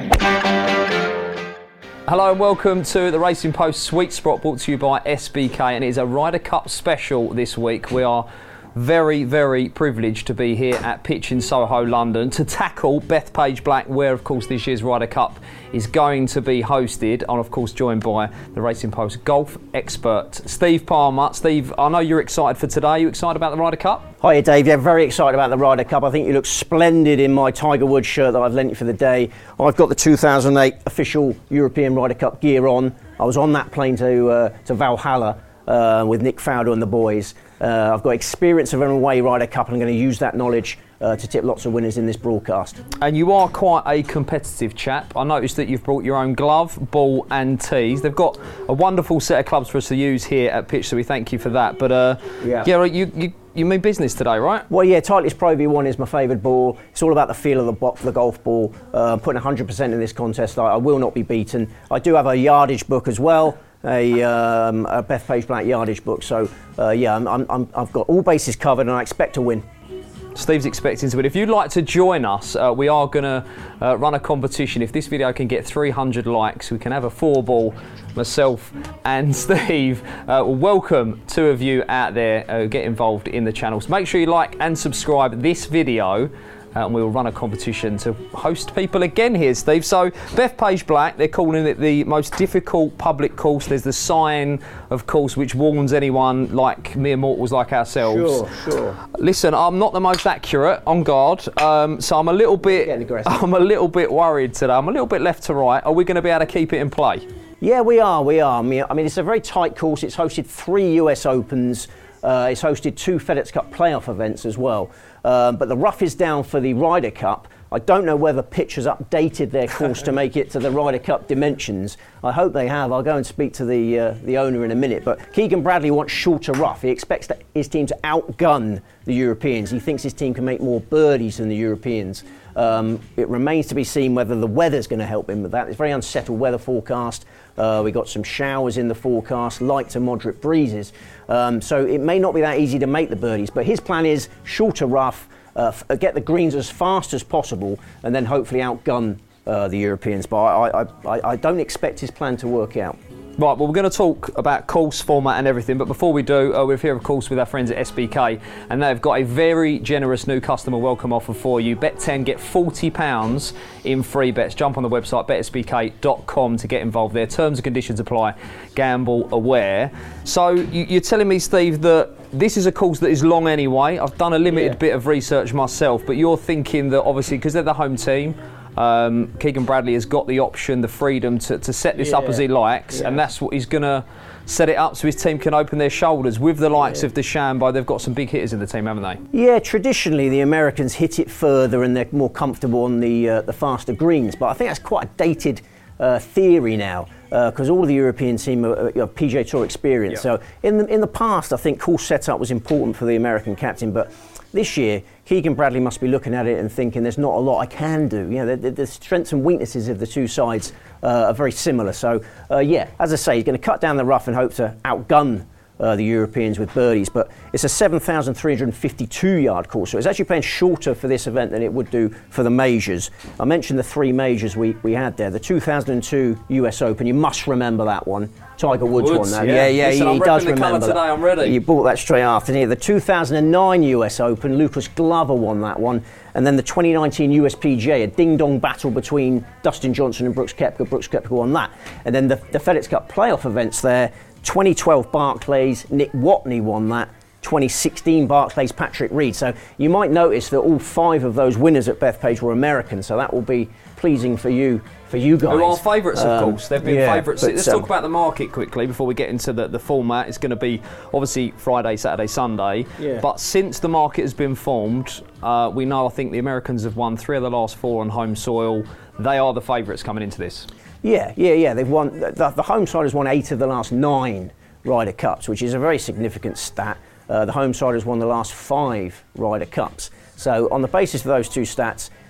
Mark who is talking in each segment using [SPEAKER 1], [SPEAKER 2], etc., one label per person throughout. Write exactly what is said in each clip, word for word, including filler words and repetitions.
[SPEAKER 1] Hello and welcome to the Racing Post Sweet Spot, brought to you by S B K, and it is a Ryder Cup special this week. We are very, very privileged to be here at Pitch in Soho, London, to tackle Bethpage Black, where, of course, this year's Ryder Cup is going to be hosted. And, of course, joined by the Racing Post golf expert, Steve Palmer. Steve, I know you're excited for today. Are you excited about the Ryder Cup?
[SPEAKER 2] Hiya, Dave. Yeah, very excited about the Ryder Cup. I think you look splendid in my Tiger Woods shirt that I've lent you for the day. I've got the two thousand eight official European Ryder Cup gear on. I was on that plane to uh, to Valhalla uh, with Nick Fowler and the boys. Uh, I've got experience of an away Ryder Cup, and I'm going to use that knowledge uh, to tip lots of winners in this broadcast.
[SPEAKER 1] And you are quite a competitive chap. I noticed that you've brought your own glove, ball and tees. They've got a wonderful set of clubs for us to use here at Pitch, so we thank you for that. But uh, yeah, yeah you, you, you mean business today, right?
[SPEAKER 2] Well, yeah, Titleist Pro V one is my favoured ball. It's all about the feel of the, bo- the golf ball. Uh, I'm putting one hundred percent in this contest. I, I will not be beaten. I do have a yardage book as well. A, um, a Bethpage Black yardage book, so uh, yeah, I'm, I'm, I've got all bases covered, and I expect to win.
[SPEAKER 1] Steve's expecting to win. If you'd like to join us, uh, we are going to uh, run a competition. If this video can get three hundred likes, we can have a four ball. Myself and Steve uh, welcome two of you out there. Uh, get involved in the channel. So make sure you like and subscribe this video. Uh, and we'll run a competition to host people again here, Steve. So, Bethpage Black, they're calling it the most difficult public course. There's the sign, of course, which warns anyone like mere mortals like ourselves.
[SPEAKER 2] Sure, sure.
[SPEAKER 1] Listen, I'm not the most accurate on guard, um, so I'm a little bit, I'm a little bit worried today. I'm a little bit left to right. Are we going to be able to keep it in play?
[SPEAKER 2] Yeah, we are. We are. I mean, I mean it's a very tight course. It's hosted three U S Opens. Uh, it's hosted two FedEx Cup playoff events as well. Um, but the rough is down for the Ryder Cup. I don't know whether Pitch has updated their course to make it to the Ryder Cup dimensions. I hope they have. I'll go and speak to the uh, the owner in a minute. But Keegan Bradley wants shorter rough. He expects that his team to outgun the Europeans. He thinks his team can make more birdies than the Europeans. Um, it remains to be seen whether the weather's going to help him with that. It's a very unsettled weather forecast. Uh, we got some showers in the forecast, light to moderate breezes. Um, so it may not be that easy to make the birdies. But his plan is shorter rough, uh, f- get the greens as fast as possible, and then hopefully outgun uh, the Europeans. But I, I, I, I don't expect his plan to work out.
[SPEAKER 1] Right, well, we're going to talk about course format and everything, but before we do, uh, we're here, of course, with our friends at S B K, and they've got a very generous new customer welcome offer for you. Bet ten, get forty pounds in free bets. Jump on the website, bet s b k dot com, to get involved there. Terms and conditions apply. Gamble aware. So you, you're telling me, Steve, that this is a course that is long anyway. I've done a limited yeah. bit of research myself, but you're thinking that obviously, because they're the home team, Um, Keegan Bradley has got the option, the freedom to, to set this yeah. up as he likes, yeah. and that's what he's going to set it up so his team can open their shoulders with the likes yeah. of DeChambeau. They've got some big hitters in the team, haven't they?
[SPEAKER 2] Yeah, traditionally the Americans hit it further and they're more comfortable on the uh, the faster greens, but I think that's quite a dated uh, theory now, because uh, all of the European team are, are P G A Tour experience. Yep. So in the, in the past, I think course setup was important for the American captain, but this year, Keegan Bradley must be looking at it and thinking there's not a lot I can do. You know, the, the strengths and weaknesses of the two sides uh, are very similar. So, uh, yeah, as I say, he's going to cut down the rough and hope to outgun uh, the Europeans with birdies. But it's a seven thousand three hundred fifty-two yard course, so it's actually playing shorter for this event than it would do for the majors. I mentioned the three majors we, we had there. The two thousand two U S Open, you must remember that one. Tiger Woods,
[SPEAKER 1] Woods
[SPEAKER 2] won that.
[SPEAKER 1] Yeah,
[SPEAKER 2] yeah, yeah
[SPEAKER 1] Listen,
[SPEAKER 2] he, he does
[SPEAKER 1] the
[SPEAKER 2] remember
[SPEAKER 1] today,
[SPEAKER 2] that.
[SPEAKER 1] I'm ready.
[SPEAKER 2] He bought that straight after. The two thousand nine U S Open, Lucas Glover won that one. And then the twenty nineteen U S P G A, a ding-dong battle between Dustin Johnson and Brooks Koepka. Brooks Koepka won that. And then the, the FedEx Cup playoff events there, twenty twelve Barclays, Nick Watney won that. twenty sixteen Barclays, Patrick Reed. So you might notice that all five of those winners at Bethpage were American. So that will be pleasing for you, for you guys.
[SPEAKER 1] Who are favourites, of
[SPEAKER 2] um,
[SPEAKER 1] course. They've been
[SPEAKER 2] yeah,
[SPEAKER 1] favourites. Let's
[SPEAKER 2] um,
[SPEAKER 1] talk about the market quickly before we get into the, the format. It's going to be obviously Friday, Saturday, Sunday.
[SPEAKER 2] Yeah.
[SPEAKER 1] But since the market has been formed, uh, we know I think the Americans have won three of the last four on home soil. They are the favourites coming into this.
[SPEAKER 2] Yeah, yeah, yeah. They've won. The, the home side has won eight of the last nine Ryder Cups, which is a very significant stat. Uh, the home side has won the last five Ryder Cups. So on the basis of those two stats,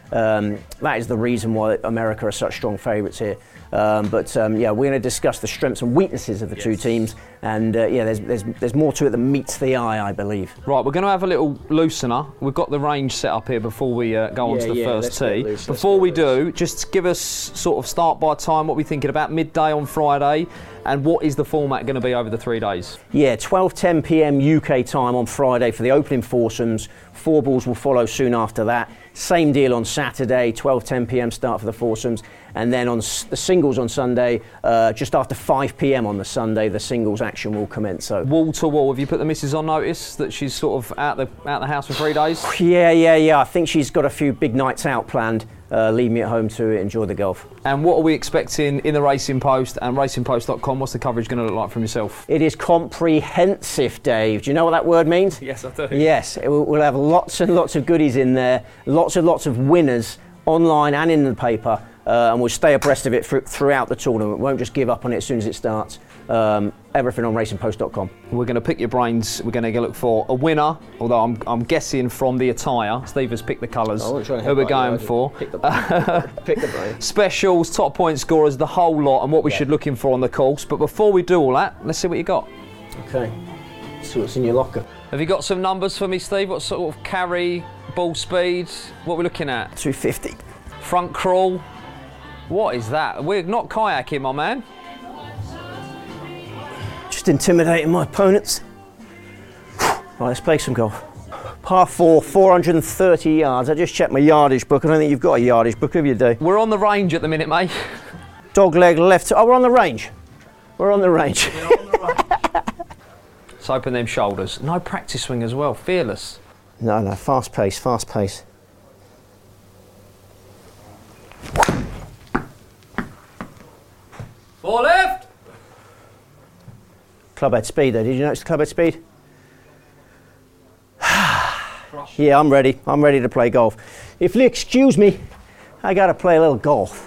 [SPEAKER 2] Um, that is the reason why America are such strong favourites here. Um, but um, yeah, we're going to discuss the strengths and weaknesses of the yes. two teams, and uh, yeah, there's, there's there's more to it than meets the eye, I believe.
[SPEAKER 1] Right, we're going to have a little loosener. We've got the range set up here before we uh, go on
[SPEAKER 2] yeah,
[SPEAKER 1] to the
[SPEAKER 2] yeah,
[SPEAKER 1] first tee.
[SPEAKER 2] Loose,
[SPEAKER 1] before we
[SPEAKER 2] loose.
[SPEAKER 1] do, just give us sort of start by time. What we're thinking about midday on Friday, and what is the format going to be over the three days?
[SPEAKER 2] Yeah, twelve ten p m U K time on Friday for the opening foursomes. Four balls will follow soon after that. Same deal on Saturday, twelve ten p m start for the foursomes. And then on s- the singles on Sunday, uh, just after five p m on the Sunday, the singles action will commence. So
[SPEAKER 1] wall to wall. Have you put the missus on notice that she's sort of out the out the house for three days?
[SPEAKER 2] Yeah, yeah, yeah. I think she's got a few big nights out planned. Uh, leave me at home to enjoy the golf.
[SPEAKER 1] And what are we expecting in the Racing Post and racing post dot com? What's the coverage going to look like from yourself?
[SPEAKER 2] It is comprehensive, Dave. Do you know what that word means?
[SPEAKER 1] Yes, I do.
[SPEAKER 2] Yes, it will, we'll have lots and lots of goodies in there, lots and lots of winners online and in the paper, uh, and we'll stay abreast of it th- throughout the tournament. We won't just give up on it as soon as it starts. Um, everything on racing post dot com.
[SPEAKER 1] We're going to pick your brains. We're going to look for a winner, although I'm, I'm guessing from the attire. Steve has picked the colours
[SPEAKER 2] who
[SPEAKER 1] we're going for.
[SPEAKER 2] Pick the, pick the brain.
[SPEAKER 1] Specials, top point scorers, the whole lot, and what we yeah. should look in for on the course. But before we do all that, let's see what you got.
[SPEAKER 2] Okay, let's see what's in your locker.
[SPEAKER 1] Have you got some numbers for me, Steve? What sort of carry, ball speed, what are we looking at?
[SPEAKER 2] two fifty.
[SPEAKER 1] Front crawl. What is that? We're not kayaking, my man.
[SPEAKER 2] Just intimidating my opponents. Right, let's play some golf. Par four, four hundred thirty yards. I just checked my yardage book. I don't think you've got a yardage book, have you, Dave?
[SPEAKER 1] We're on the range at the minute, mate.
[SPEAKER 2] Dog leg left. Oh, we're on the range. We're on the range.
[SPEAKER 1] We're on the range. Let's open them shoulders. No practice swing as well. Fearless.
[SPEAKER 2] No, no. Fast pace, fast pace.
[SPEAKER 1] Four left.
[SPEAKER 2] Clubhead speed though, did you notice the clubhead speed? Yeah, I'm ready. I'm ready to play golf. If you'll excuse me, I gotta play a little golf.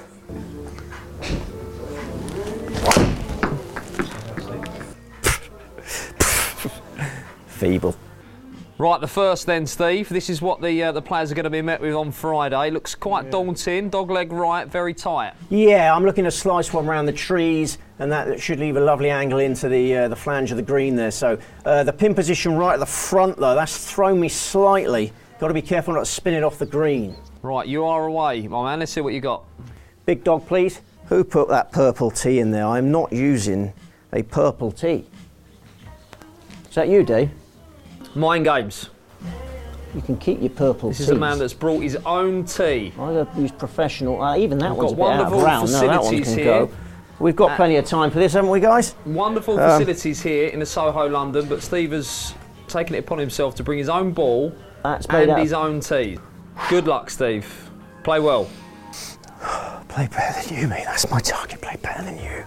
[SPEAKER 2] Feeble.
[SPEAKER 1] Right, the first then, Steve. This is what the uh, the players are going to be met with on Friday. Looks quite yeah. daunting. Dog leg right, very tight.
[SPEAKER 2] Yeah, I'm looking to slice one around the trees, and that should leave a lovely angle into the uh, the flange of the green there. So uh, the pin position right at the front, though, that's thrown me slightly. Got to be careful not to spin it off the green.
[SPEAKER 1] Right, you are away, my man. Let's see what you got.
[SPEAKER 2] Big dog, please. Who put that purple tee in there? I'm not using a purple tee. Is that you, Dave?
[SPEAKER 1] Mind games.
[SPEAKER 2] You can keep your purple
[SPEAKER 1] This
[SPEAKER 2] tees.
[SPEAKER 1] is a man that's brought his own tee.
[SPEAKER 2] I use professional. Uh, even that
[SPEAKER 1] We've
[SPEAKER 2] one's a bit out of round. No, that one can
[SPEAKER 1] here.
[SPEAKER 2] go. We've got uh, plenty of time for this, haven't we, guys?
[SPEAKER 1] Wonderful um, facilities here in the Soho, London, but Steve has taken it upon himself to bring his own ball
[SPEAKER 2] that's
[SPEAKER 1] and
[SPEAKER 2] out.
[SPEAKER 1] his own tee. Good luck, Steve. Play well.
[SPEAKER 2] Play better than you, mate. That's my target. Play better than you.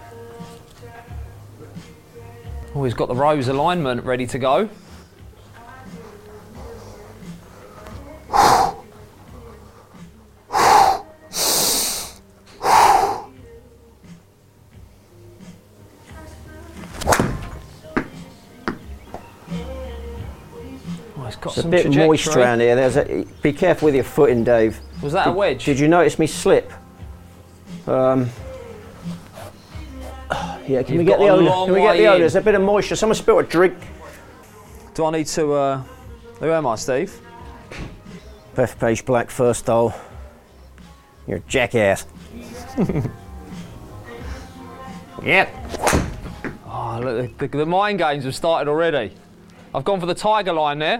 [SPEAKER 1] Oh, he's got the rose alignment ready to go.
[SPEAKER 2] It's a bit trajectory. Moist around here. There's a, be careful with your footing, Dave.
[SPEAKER 1] Was that
[SPEAKER 2] did,
[SPEAKER 1] a wedge?
[SPEAKER 2] Did you notice me slip? Um, yeah, can You've we get the owner? Can we get the owner? There's a bit of moisture. Someone spilled a drink.
[SPEAKER 1] Do I need to? Uh, who am I, Steve?
[SPEAKER 2] Bethpage Black first hole. You're a jackass. Yep.
[SPEAKER 1] Oh, look, the, the mind games have started already. I've gone for the tiger line there.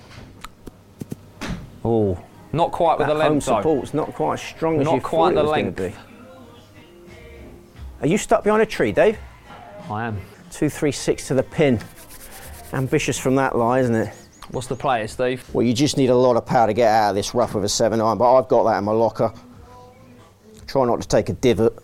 [SPEAKER 1] Oh, not quite with
[SPEAKER 2] that
[SPEAKER 1] the length
[SPEAKER 2] home
[SPEAKER 1] though.
[SPEAKER 2] support's not quite as strong as
[SPEAKER 1] not
[SPEAKER 2] you
[SPEAKER 1] quite
[SPEAKER 2] thought it
[SPEAKER 1] the
[SPEAKER 2] was
[SPEAKER 1] length.
[SPEAKER 2] Be. Are you stuck behind a tree, Dave?
[SPEAKER 1] I am.
[SPEAKER 2] Two, three, six to the pin. Ambitious from that lie, isn't it?
[SPEAKER 1] What's the play, Steve?
[SPEAKER 2] Well, you just need a lot of power to get out of this rough with a seven iron, but I've got that in my locker. Try not to take a divot.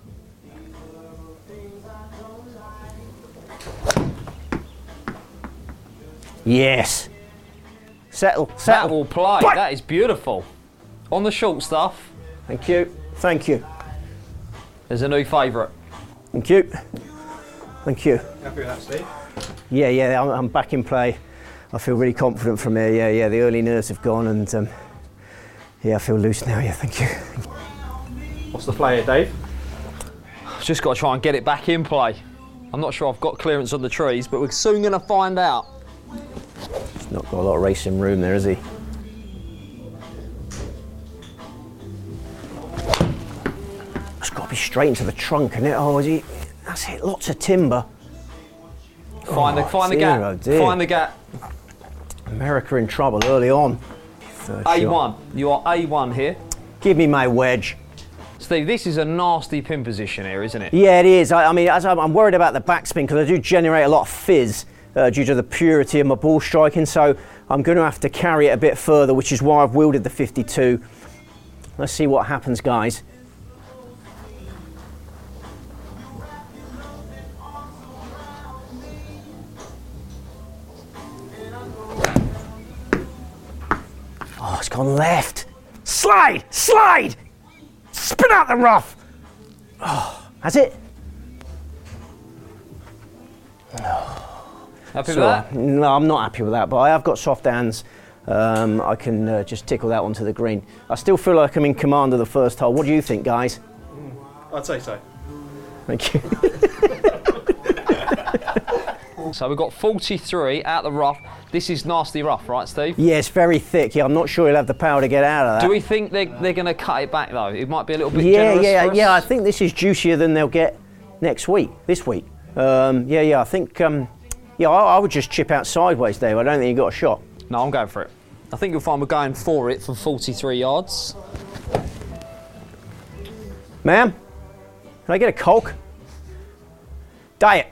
[SPEAKER 2] Yes. Settle, settle.
[SPEAKER 1] That will play. Bye. That is beautiful. On the short stuff.
[SPEAKER 2] Thank you. Thank you.
[SPEAKER 1] There's a new favourite.
[SPEAKER 2] Thank you. Thank you.
[SPEAKER 3] Happy with that, Steve?
[SPEAKER 2] Yeah, yeah, I'm, I'm back in play. I feel really confident from here. Yeah, yeah, the early nerves have gone, and um, Yeah, I feel loose now, yeah, thank you.
[SPEAKER 3] What's the play here, Dave?
[SPEAKER 1] Just got to try and get it back in play. I'm not sure I've got clearance on the trees, but we're soon going to find out.
[SPEAKER 2] He's not got a lot of racing room there, is he? It's got to be straight into the trunk, isn't it? Oh, is he? That's it, lots of timber.
[SPEAKER 1] Find
[SPEAKER 2] Oh,
[SPEAKER 1] the find the
[SPEAKER 2] dear,
[SPEAKER 1] gap.
[SPEAKER 2] oh dear.
[SPEAKER 1] Find the gap.
[SPEAKER 2] America in trouble early on. Third
[SPEAKER 1] A
[SPEAKER 2] shot.
[SPEAKER 1] one. You are A one here.
[SPEAKER 2] Give me my wedge.
[SPEAKER 1] Steve, this is a nasty pin position here, isn't it?
[SPEAKER 2] Yeah, it is. I, I mean, as I'm, I'm worried about the backspin because I do generate a lot of fizz uh, due to the purity of my ball striking, so I'm going to have to carry it a bit further, which is why I've wielded the fifty-two. Let's see what happens, guys. Oh, it's gone left. Slide! Slide! Spin out the rough! Oh, has it?
[SPEAKER 1] Happy
[SPEAKER 2] So,
[SPEAKER 1] with that?
[SPEAKER 2] no, I'm not happy with that, but I have got soft hands. Um, I can uh, just tickle that onto the green. I still feel like I'm in command of the first hole. What do you think, guys?
[SPEAKER 3] I'd say so.
[SPEAKER 2] Thank you.
[SPEAKER 1] So we've got forty-three out the rough. This is nasty rough, right, Steve?
[SPEAKER 2] Yeah, it's very thick. Yeah, I'm not sure he'll have the power to get out of that.
[SPEAKER 1] Do we think they're, they're going to cut it back, though? It might be a little bit
[SPEAKER 2] yeah,
[SPEAKER 1] generous
[SPEAKER 2] yeah,
[SPEAKER 1] for us.
[SPEAKER 2] yeah. I think this is juicier than they'll get next week, this week. Um, yeah, yeah. I think, um, yeah, I, I would just chip out sideways, Dave. I don't think you got a shot.
[SPEAKER 1] No, I'm going for it. I think you'll find we're going for it for forty-three yards.
[SPEAKER 2] Ma'am, can I get a Coke? Diet.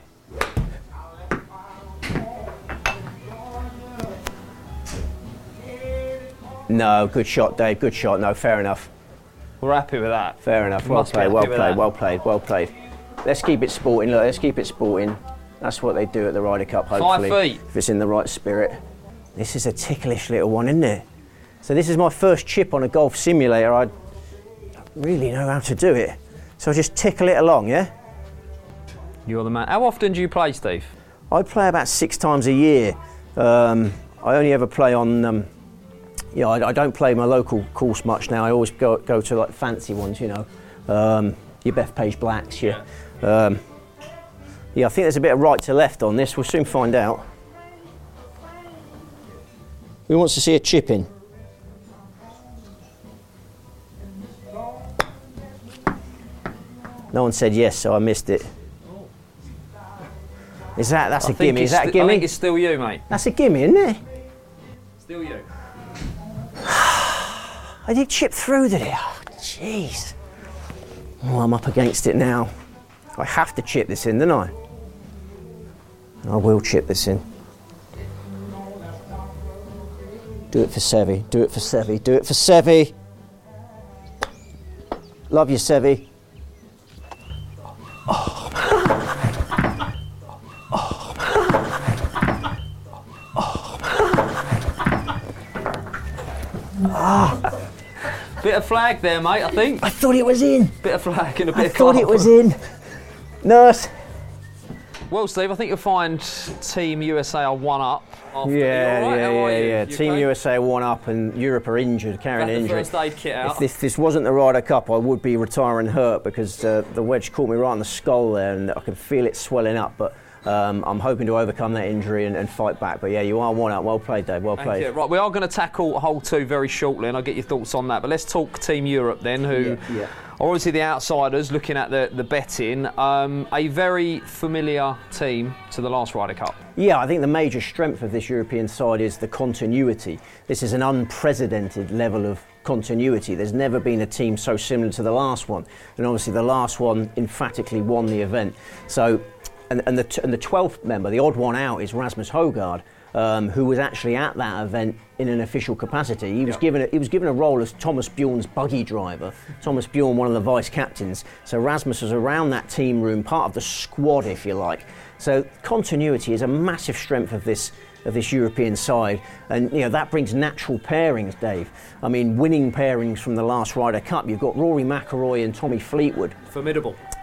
[SPEAKER 2] No, good shot, Dave. Good shot. No, fair enough.
[SPEAKER 1] We're happy with that.
[SPEAKER 2] Fair enough. Well
[SPEAKER 1] Must be
[SPEAKER 2] played.
[SPEAKER 1] happy
[SPEAKER 2] Well
[SPEAKER 1] with
[SPEAKER 2] played.
[SPEAKER 1] that.
[SPEAKER 2] Well played. Well played. Let's keep it sporting. Look, let's keep it sporting. That's what they do at the Ryder Cup. Hopefully,
[SPEAKER 1] Five feet.
[SPEAKER 2] if it's in the right spirit. This is a ticklish little one, isn't it? So this is my first chip on a golf simulator. I don't really know how to do it. So I just tickle it along, yeah?
[SPEAKER 1] You're the man. How often do you play, Steve?
[SPEAKER 2] I play about six times a year. Um, I only ever play on. Um, yeah, I, I don't play my local course much now. I always go go to like fancy ones, you know, um, your Bethpage Blacks. Yeah. Um, yeah, I think there's a bit of right to left on this. We'll soon find out. Who wants to see a chip in? No one said yes, so I missed it. Is that, that's
[SPEAKER 1] I
[SPEAKER 2] a
[SPEAKER 1] think
[SPEAKER 2] gimme, is
[SPEAKER 1] it's
[SPEAKER 2] that a
[SPEAKER 1] st- I think
[SPEAKER 2] gimme?
[SPEAKER 1] it's still you, mate.
[SPEAKER 2] That's a gimme, isn't it?
[SPEAKER 1] Still you.
[SPEAKER 2] I did chip through, did it? Oh, jeez. Oh, I'm up against it now. I have to chip this in, don't I? I will chip this in. Do it for Sevi, do it for Sevi, do it for Sevi. Love you, Sevi.
[SPEAKER 1] Bit of flag there, mate, I think.
[SPEAKER 2] I thought it was in.
[SPEAKER 1] Bit of flag and a bit
[SPEAKER 2] I
[SPEAKER 1] of
[SPEAKER 2] thought
[SPEAKER 1] club.
[SPEAKER 2] it was in. Nurse.
[SPEAKER 1] Well, Steve, I think you'll find Team U S A are one up. After.
[SPEAKER 2] Yeah,
[SPEAKER 1] You all right?
[SPEAKER 2] yeah,
[SPEAKER 1] How are
[SPEAKER 2] yeah,
[SPEAKER 1] you?
[SPEAKER 2] yeah.
[SPEAKER 1] You
[SPEAKER 2] Team
[SPEAKER 1] okay?
[SPEAKER 2] U S A are one up and Europe are injured, carrying
[SPEAKER 1] Got
[SPEAKER 2] an
[SPEAKER 1] the
[SPEAKER 2] injury.
[SPEAKER 1] first aid kit out.
[SPEAKER 2] If this, this wasn't the Ryder Cup, I would be retiring hurt because uh, the wedge caught me right on the skull there and I could feel it swelling up. But um, I'm hoping to overcome that injury and, and fight back. But yeah, you are one up. Well played, Dave. Well
[SPEAKER 1] Thank
[SPEAKER 2] played.
[SPEAKER 1] you. Right, we are going to tackle hole two very shortly, and I'll get your thoughts on that. But let's talk Team Europe then, who
[SPEAKER 2] Yeah, yeah.
[SPEAKER 1] are obviously the outsiders looking at the, the betting. Um, a very familiar team to the last Ryder Cup.
[SPEAKER 2] Yeah, I think the major strength of this European side is the continuity. This is an unprecedented level of continuity. There's never been a team so similar to the last one. And obviously the last one emphatically won the event. So, and, and, the, t- and the twelfth member, the odd one out, is Rasmus Højgaard, um, who was actually at that event in an official capacity. He was,
[SPEAKER 1] Yeah.
[SPEAKER 2] given a, he was given a role as Thomas Bjorn's buggy driver. Thomas Bjorn, one of the vice captains. So Rasmus was around that team room, part of the squad, if you like. So continuity is a massive strength of this of this European side, and you know that brings natural pairings, Dave. I mean, winning pairings from the last Ryder Cup. You've got Rory McIlroy and Tommy Fleetwood.
[SPEAKER 1] Formidable.
[SPEAKER 2] It's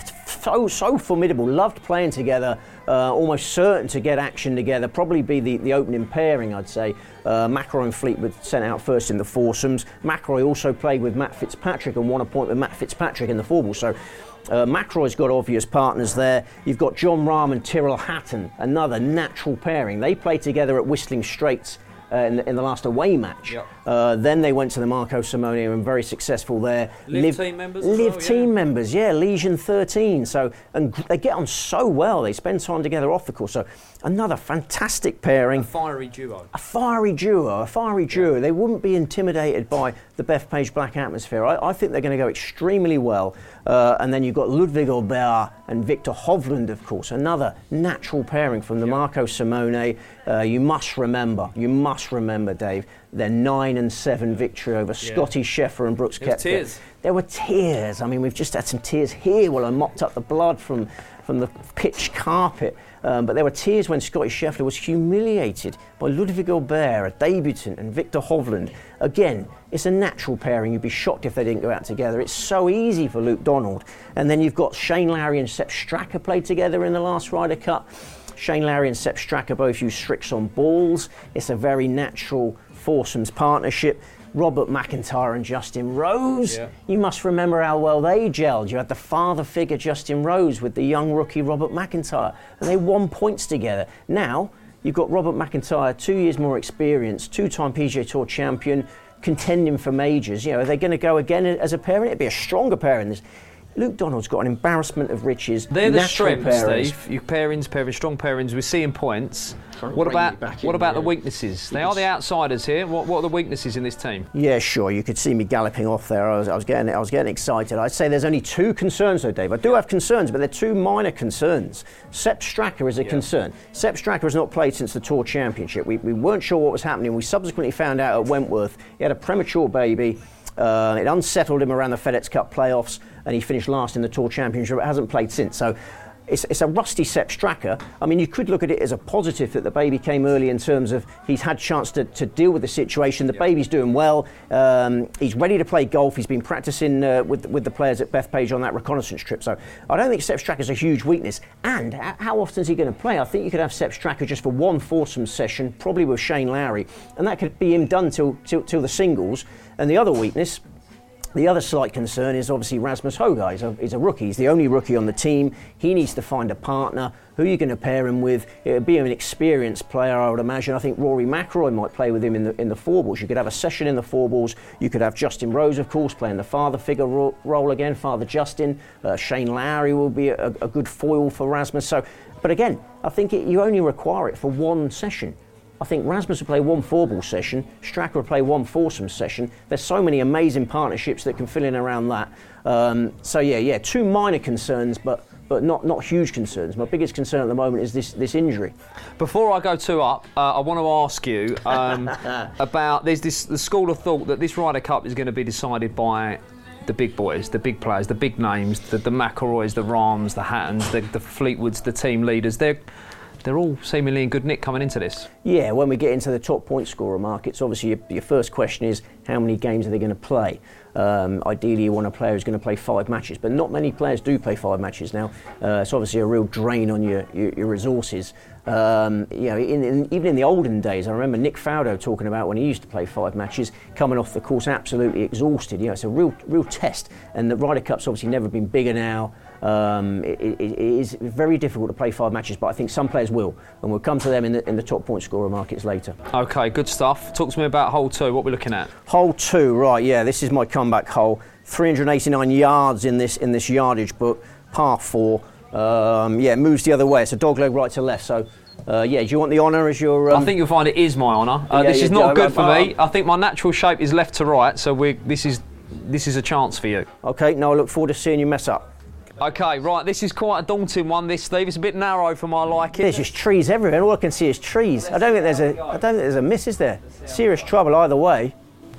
[SPEAKER 2] so, so formidable. Loved playing together. Uh, almost certain to get action together. Probably be the, the opening pairing, I'd say. Uh, McIlroy and Fleetwood sent out first in the foursomes. McIlroy also played with Matt Fitzpatrick and won a point with Matt Fitzpatrick in the four balls. So uh, McIlroy's got obvious partners there. You've got John Rahm and Tyrrell Hatton, another natural pairing. They played together at Whistling Straits Uh, in, the, in the last away match.
[SPEAKER 1] Yep.
[SPEAKER 2] Uh, then they went to the Marco Simone and very successful there.
[SPEAKER 4] Live, live team members as
[SPEAKER 2] Live
[SPEAKER 4] well,
[SPEAKER 2] team
[SPEAKER 4] yeah.
[SPEAKER 2] members, yeah, Legion thirteen. So, and g- they get on so well. They spend time together off the course. So another fantastic pairing.
[SPEAKER 4] A fiery duo.
[SPEAKER 2] A fiery duo, a fiery duo. Yeah. They wouldn't be intimidated by the Bethpage Black atmosphere. I, I think they're going to go extremely well. Uh, and then you've got Ludwig Aubert and Victor Hovland, of course, another natural pairing from the yeah. Marco Simone. Uh, you must remember, you must remember, Dave, their nine and seven victory over yeah. Scotty Scheffler and Brooks
[SPEAKER 4] There
[SPEAKER 2] Koepka.
[SPEAKER 4] was tears.
[SPEAKER 2] There were tears. I mean, we've just had some tears here while I mopped up the blood from, from the pitch carpet. Um, but there were tears when Scotty Scheffler was humiliated by Ludwig Aubert, a debutant, and Victor Hovland. Again, it's a natural pairing. You'd be shocked if they didn't go out together. It's so easy for Luke Donald. And then you've got Shane Lowry and Sepp Straka played together in the last Ryder Cup. Shane Lowry and Sepp Straka both use Strix on balls. It's a very natural foursomes partnership. Robert McIntyre and Justin Rose. Yeah. You must remember how well they gelled. You had the father figure Justin Rose with the young rookie Robert McIntyre, and they won points together. Now you've got Robert McIntyre, two years more experience, two-time P G A Tour champion, contending for majors. You know, are they going to go again as a pairing? It'd be a stronger pairing. This Luke Donald's got an embarrassment of riches.
[SPEAKER 1] They're the
[SPEAKER 2] natural
[SPEAKER 1] strengths,
[SPEAKER 2] pairings.
[SPEAKER 1] Steve. Your pairings, pairings, strong pairings. We're seeing points.
[SPEAKER 3] Trying to
[SPEAKER 1] What
[SPEAKER 3] bring
[SPEAKER 1] about
[SPEAKER 3] me back
[SPEAKER 1] what
[SPEAKER 3] in
[SPEAKER 1] about the
[SPEAKER 3] here.
[SPEAKER 1] weaknesses? They are the outsiders here. What what are the weaknesses in this team?
[SPEAKER 2] Yeah, sure. You could see me galloping off there. I was, I was getting, I was getting excited. I'd say there's only two concerns, though, Dave. I do have concerns, but they're two minor concerns. Sepp Straka is a
[SPEAKER 3] Yeah.
[SPEAKER 2] concern. Sepp Straka has not played since the Tour Championship. We, we weren't sure what was happening. We subsequently found out at Wentworth he had a premature baby. Uh, it unsettled him around the FedEx Cup playoffs, and he finished last in the Tour Championship. It hasn't played since. So it's, it's a rusty Sepp Straka. I mean, you could look at it as a positive that the baby came early in terms of he's had chance to, to deal with the situation. The
[SPEAKER 3] Yeah.
[SPEAKER 2] baby's doing well. Um, he's ready to play golf. He's been practicing uh, with with the players at Bethpage on that reconnaissance trip. So I don't think Sepp Straka is a huge weakness. And h- how often is he going to play? I think you could have Sepp Straka just for one foursome session, probably with Shane Lowry, and that could be him done till till, till the singles. And the other weakness. The other slight concern is obviously Rasmus Højgaard. He's a, he's a rookie. He's the only rookie on the team. He needs to find a partner. Who are you going to pair him with? It would be an experienced player, I would imagine. I think Rory McIlroy might play with him in the in the four balls. You could have a session in the four balls. You could have Justin Rose, of course, playing the father figure ro- role again. Father Justin. Uh, Shane Lowry will be a, a good foil for Rasmus. So, but again, I think it, you only require it for one session. I think Rasmus will play one four-ball session, Straka will play one foursome session. There's so many amazing partnerships that can fill in around that. Um, so yeah, yeah, two minor concerns, but but not, not huge concerns. My biggest concern at the moment is this this injury.
[SPEAKER 1] Before I go two up, uh, I want to ask you um, about there's this the school of thought that this Ryder Cup is going to be decided by the big boys, the big players, the big names, the, the McIlroys, the Rahms, the Hattons, the, the Fleetwoods, the team leaders. They're They're all seemingly in good nick coming into this.
[SPEAKER 2] Yeah, when we get into the top point scorer markets, obviously your, your first question is how many games are they going to play? Um, ideally, you want a player who's going to play five matches, but not many players do play five matches now. Uh, it's obviously a real drain on your your, your resources. Um, you know, in, in, even in the olden days, I remember Nick Faldo talking about when he used to play five matches, coming off the course absolutely exhausted. You know, it's a real real test, and the Ryder Cup's obviously never been bigger now. Um, it, it, it is very difficult to play five matches, but I think some players will, and we'll come to them in the, in the top point scorer markets later.
[SPEAKER 1] Okay, good stuff. Talk to me about hole two. What we're looking at?
[SPEAKER 2] Hole two, right? Yeah, this is my comeback hole. three hundred eighty-nine yards in this in this yardage book, par four. Um, yeah, it moves the other way. It's a dogleg right to left. So, uh, yeah, do you want the honour as your? Um,
[SPEAKER 1] I think you'll find it is my honour. Uh,
[SPEAKER 2] Yeah,
[SPEAKER 1] this
[SPEAKER 2] yeah,
[SPEAKER 1] is not
[SPEAKER 2] yeah,
[SPEAKER 1] good
[SPEAKER 2] I-
[SPEAKER 1] for
[SPEAKER 2] I-
[SPEAKER 1] me. I think my natural shape is left to right, so we this is this is a chance for you.
[SPEAKER 2] Okay, now I look forward to seeing you mess up.
[SPEAKER 1] Okay, right. This is quite a daunting one. This, Steve. It's a bit narrow for my liking.
[SPEAKER 2] There's just trees everywhere, and all I can see is trees. I don't think there's a. I don't think there's a miss, is there? Serious trouble either way.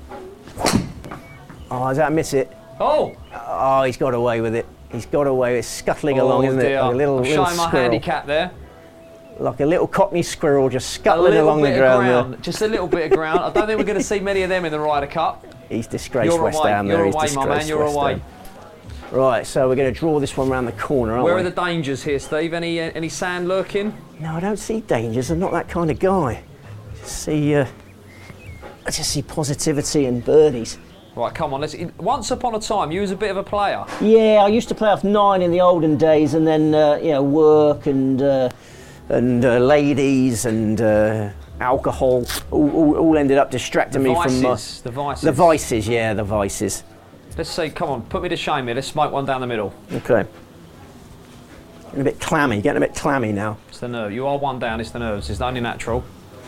[SPEAKER 2] Oh, does that miss it?
[SPEAKER 1] Oh,
[SPEAKER 2] Oh, he's got away with it. He's got away. It's scuttling
[SPEAKER 1] oh
[SPEAKER 2] along, isn't
[SPEAKER 1] dear.
[SPEAKER 2] it? Like a little,
[SPEAKER 1] I'm
[SPEAKER 2] little
[SPEAKER 1] showing my
[SPEAKER 2] squirrel.
[SPEAKER 1] handicap there.
[SPEAKER 2] Like a little cockney squirrel just
[SPEAKER 1] A
[SPEAKER 2] scuttling
[SPEAKER 1] little
[SPEAKER 2] along
[SPEAKER 1] bit
[SPEAKER 2] the
[SPEAKER 1] of
[SPEAKER 2] ground.
[SPEAKER 1] ground,
[SPEAKER 2] there.
[SPEAKER 1] just a little bit of ground. I don't think we're going to see many of them in the Ryder Cup.
[SPEAKER 2] He's disgraced
[SPEAKER 1] You're
[SPEAKER 2] West
[SPEAKER 1] away,
[SPEAKER 2] Ham
[SPEAKER 1] you're
[SPEAKER 2] there. He's
[SPEAKER 1] away, my man.
[SPEAKER 2] disgraced
[SPEAKER 1] You're
[SPEAKER 2] West
[SPEAKER 1] away.
[SPEAKER 2] Ham. Right, so we're going to draw this one round the corner, aren't
[SPEAKER 1] Where
[SPEAKER 2] we?
[SPEAKER 1] are the dangers here, Steve? Any uh, any sand lurking?
[SPEAKER 2] No, I don't see dangers. I'm not that kind of guy. I see, uh, I just see positivity and birdies.
[SPEAKER 1] Right, come on. Let's. Once upon a time, you was a bit of a player.
[SPEAKER 2] Yeah, I used to play off nine in the olden days, and then uh, you know, work and uh, and uh, ladies and uh, alcohol all, all, all ended up distracting
[SPEAKER 1] The
[SPEAKER 2] me
[SPEAKER 1] vices.
[SPEAKER 2] from uh,
[SPEAKER 1] the vices.
[SPEAKER 2] the vices. Yeah, the vices.
[SPEAKER 1] Let's see. Come on, put me to shame here. Let's smoke one down the middle.
[SPEAKER 2] Okay. Getting a bit clammy. Getting a bit clammy now.
[SPEAKER 1] It's the nerve. You are one down. It's the nerves. It's only natural.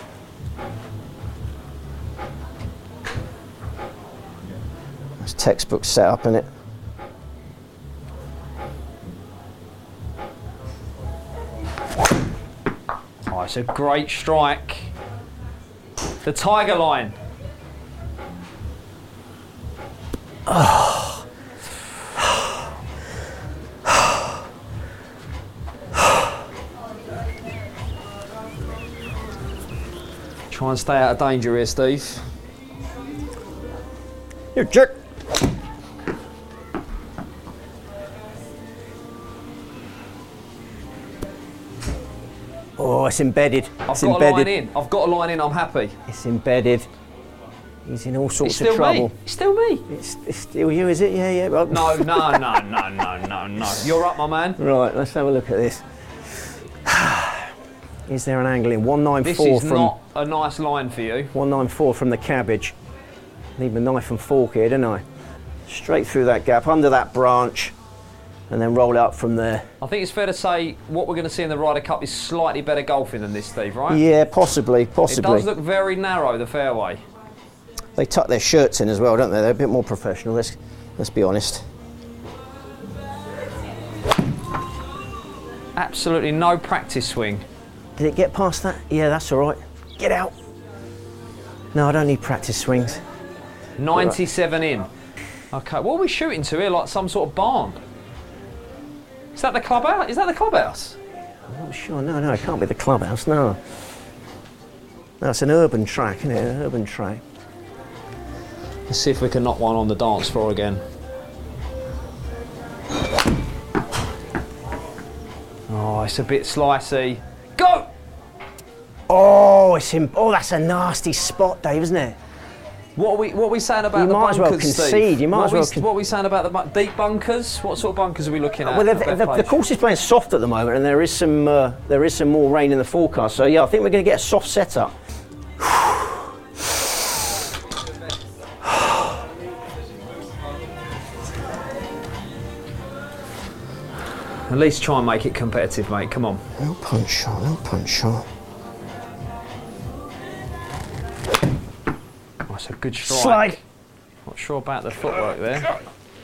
[SPEAKER 2] That's textbook setup, isn't it?
[SPEAKER 1] Oh, it's a great strike. The tiger line. Try and stay out of danger here, Steve.
[SPEAKER 2] You jerk. Oh, it's embedded.
[SPEAKER 1] I've
[SPEAKER 2] It's
[SPEAKER 1] got
[SPEAKER 2] embedded.
[SPEAKER 1] a line in. I've got a line in. I'm happy.
[SPEAKER 2] It's embedded. He's in all
[SPEAKER 1] It's
[SPEAKER 2] sorts
[SPEAKER 1] still
[SPEAKER 2] of trouble.
[SPEAKER 1] me. It's still me.
[SPEAKER 2] It's, it's still you, is it? Yeah, yeah. Well,
[SPEAKER 1] No, no, no, no, no, no, no. You're up, my man.
[SPEAKER 2] Right, let's have a look at this. Is there an angle in one nine
[SPEAKER 1] This
[SPEAKER 2] four
[SPEAKER 1] is
[SPEAKER 2] from
[SPEAKER 1] not a nice line for you.
[SPEAKER 2] one nine four from the cabbage? Need my knife and fork here, don't I? Straight through that gap, under that branch, and then roll out from there.
[SPEAKER 1] I think it's fair to say what we're going to see in the Ryder Cup is slightly better golfing than this, Steve, right?
[SPEAKER 2] Yeah, possibly,
[SPEAKER 1] It
[SPEAKER 2] possibly.
[SPEAKER 1] does look very narrow, the fairway.
[SPEAKER 2] They tuck their shirts in as well, don't they? They're a bit more professional. Let's let's be honest.
[SPEAKER 1] Absolutely no practice swing.
[SPEAKER 2] Did it get past that? Yeah, that's all right. Get out. No, I don't need practice swings.
[SPEAKER 1] ninety-seven in. Okay, what are we shooting to here? Like some sort of barn? Is that the clubhouse? Is that the clubhouse?
[SPEAKER 2] I'm not sure. No, no, it can't be the clubhouse. No. No, it's an urban track, isn't it? An urban track.
[SPEAKER 1] Let's see if we can knock one on the dance floor again. Oh, it's a bit slicey. Go!
[SPEAKER 2] Oh, it's in, oh, that's a nasty spot, Dave, isn't it?
[SPEAKER 1] What are we, what are we saying about
[SPEAKER 2] You
[SPEAKER 1] the
[SPEAKER 2] might as
[SPEAKER 1] bunkers,
[SPEAKER 2] well concede,
[SPEAKER 1] Steve?
[SPEAKER 2] you might
[SPEAKER 1] what
[SPEAKER 2] as
[SPEAKER 1] are
[SPEAKER 2] well
[SPEAKER 1] we,
[SPEAKER 2] con-
[SPEAKER 1] What are we saying about the bu- deep bunkers? What sort of bunkers are we looking at?
[SPEAKER 2] Well, the,
[SPEAKER 1] at
[SPEAKER 2] the, the,
[SPEAKER 1] Bethpage?
[SPEAKER 2] the course is playing soft at the moment, and there is some uh, there is some more rain in the forecast. So yeah, I think we're going to get a soft setup.
[SPEAKER 1] At least try and make it competitive, mate. Come on.
[SPEAKER 2] No punch shot, no punch shot.
[SPEAKER 1] That's a good strike.
[SPEAKER 2] Slide.
[SPEAKER 1] Not sure about the footwork there.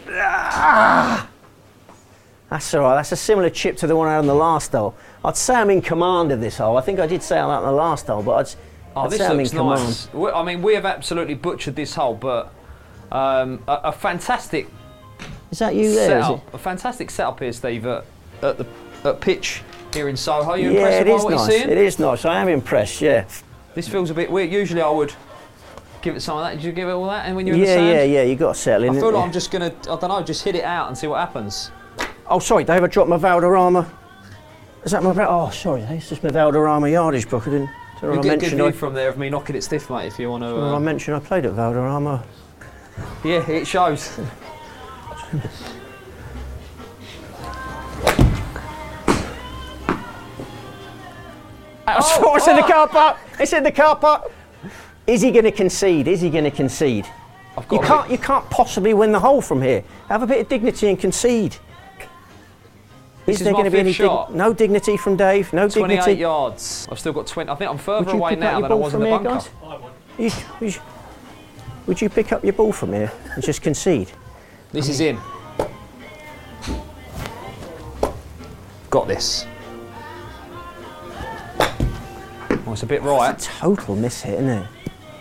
[SPEAKER 2] That's all right. That's a similar chip to the one I had on the last hole. I'd say I'm in command of this hole. I think I did say that on the last hole, but I'd,
[SPEAKER 1] Oh,
[SPEAKER 2] I'd
[SPEAKER 1] this
[SPEAKER 2] say I'm in
[SPEAKER 1] looks
[SPEAKER 2] command.
[SPEAKER 1] nice. We- I mean, we have absolutely butchered this hole, but um, a, a fantastic
[SPEAKER 2] Is that you there? Is it?
[SPEAKER 1] setup. A fantastic setup here, Steve, at, at the at pitch here in Soho. Are you
[SPEAKER 2] Yeah,
[SPEAKER 1] impressed
[SPEAKER 2] it
[SPEAKER 1] with
[SPEAKER 2] is
[SPEAKER 1] what you're
[SPEAKER 2] nice.
[SPEAKER 1] seeing?
[SPEAKER 2] It is nice. I am impressed. Yeah.
[SPEAKER 1] This feels a bit weird. Usually, I would give it some of that. Did you give it all that? And when you're in the
[SPEAKER 2] Yeah,
[SPEAKER 1] sand,
[SPEAKER 2] yeah, yeah. You got to settle in.
[SPEAKER 1] I feel
[SPEAKER 2] didn't
[SPEAKER 1] like
[SPEAKER 2] you?
[SPEAKER 1] I'm just gonna, I don't know, just hit it out and see what happens.
[SPEAKER 2] Oh, sorry, Dave. I dropped my Valderrama. Is that my? Val- Oh, sorry. It's just my Valderrama yardage book. I didn't. Did I
[SPEAKER 1] You'll get a good
[SPEAKER 2] mention?
[SPEAKER 1] view
[SPEAKER 2] I,
[SPEAKER 1] from there of me knocking it stiff, mate. If you want to.
[SPEAKER 2] did I
[SPEAKER 1] Uh,
[SPEAKER 2] mention I played at Valderrama?
[SPEAKER 1] yeah, it shows.
[SPEAKER 2] Oh, it's in the car park. It's in the car park. Is he going to concede? Is he going to concede?
[SPEAKER 1] I've got
[SPEAKER 2] You
[SPEAKER 1] a
[SPEAKER 2] can't. You can't possibly win the hole from here. Have a bit of dignity and concede.
[SPEAKER 1] This is
[SPEAKER 2] there
[SPEAKER 1] my
[SPEAKER 2] going to be any
[SPEAKER 1] fifth shot.
[SPEAKER 2] no dignity from Dave? No
[SPEAKER 1] twenty-eight
[SPEAKER 2] dignity.
[SPEAKER 1] yards. I've still got twenty. I think I'm further
[SPEAKER 2] Would you
[SPEAKER 1] away
[SPEAKER 2] pick
[SPEAKER 1] now
[SPEAKER 2] up your
[SPEAKER 1] than I
[SPEAKER 2] ball
[SPEAKER 1] was in
[SPEAKER 2] from
[SPEAKER 1] the
[SPEAKER 2] here,
[SPEAKER 1] bunker.
[SPEAKER 2] guys? You, would, you, would you pick up your ball from here and just concede?
[SPEAKER 1] This is in. Got this. Oh, it's a bit right.
[SPEAKER 2] Total miss hit, isn't it?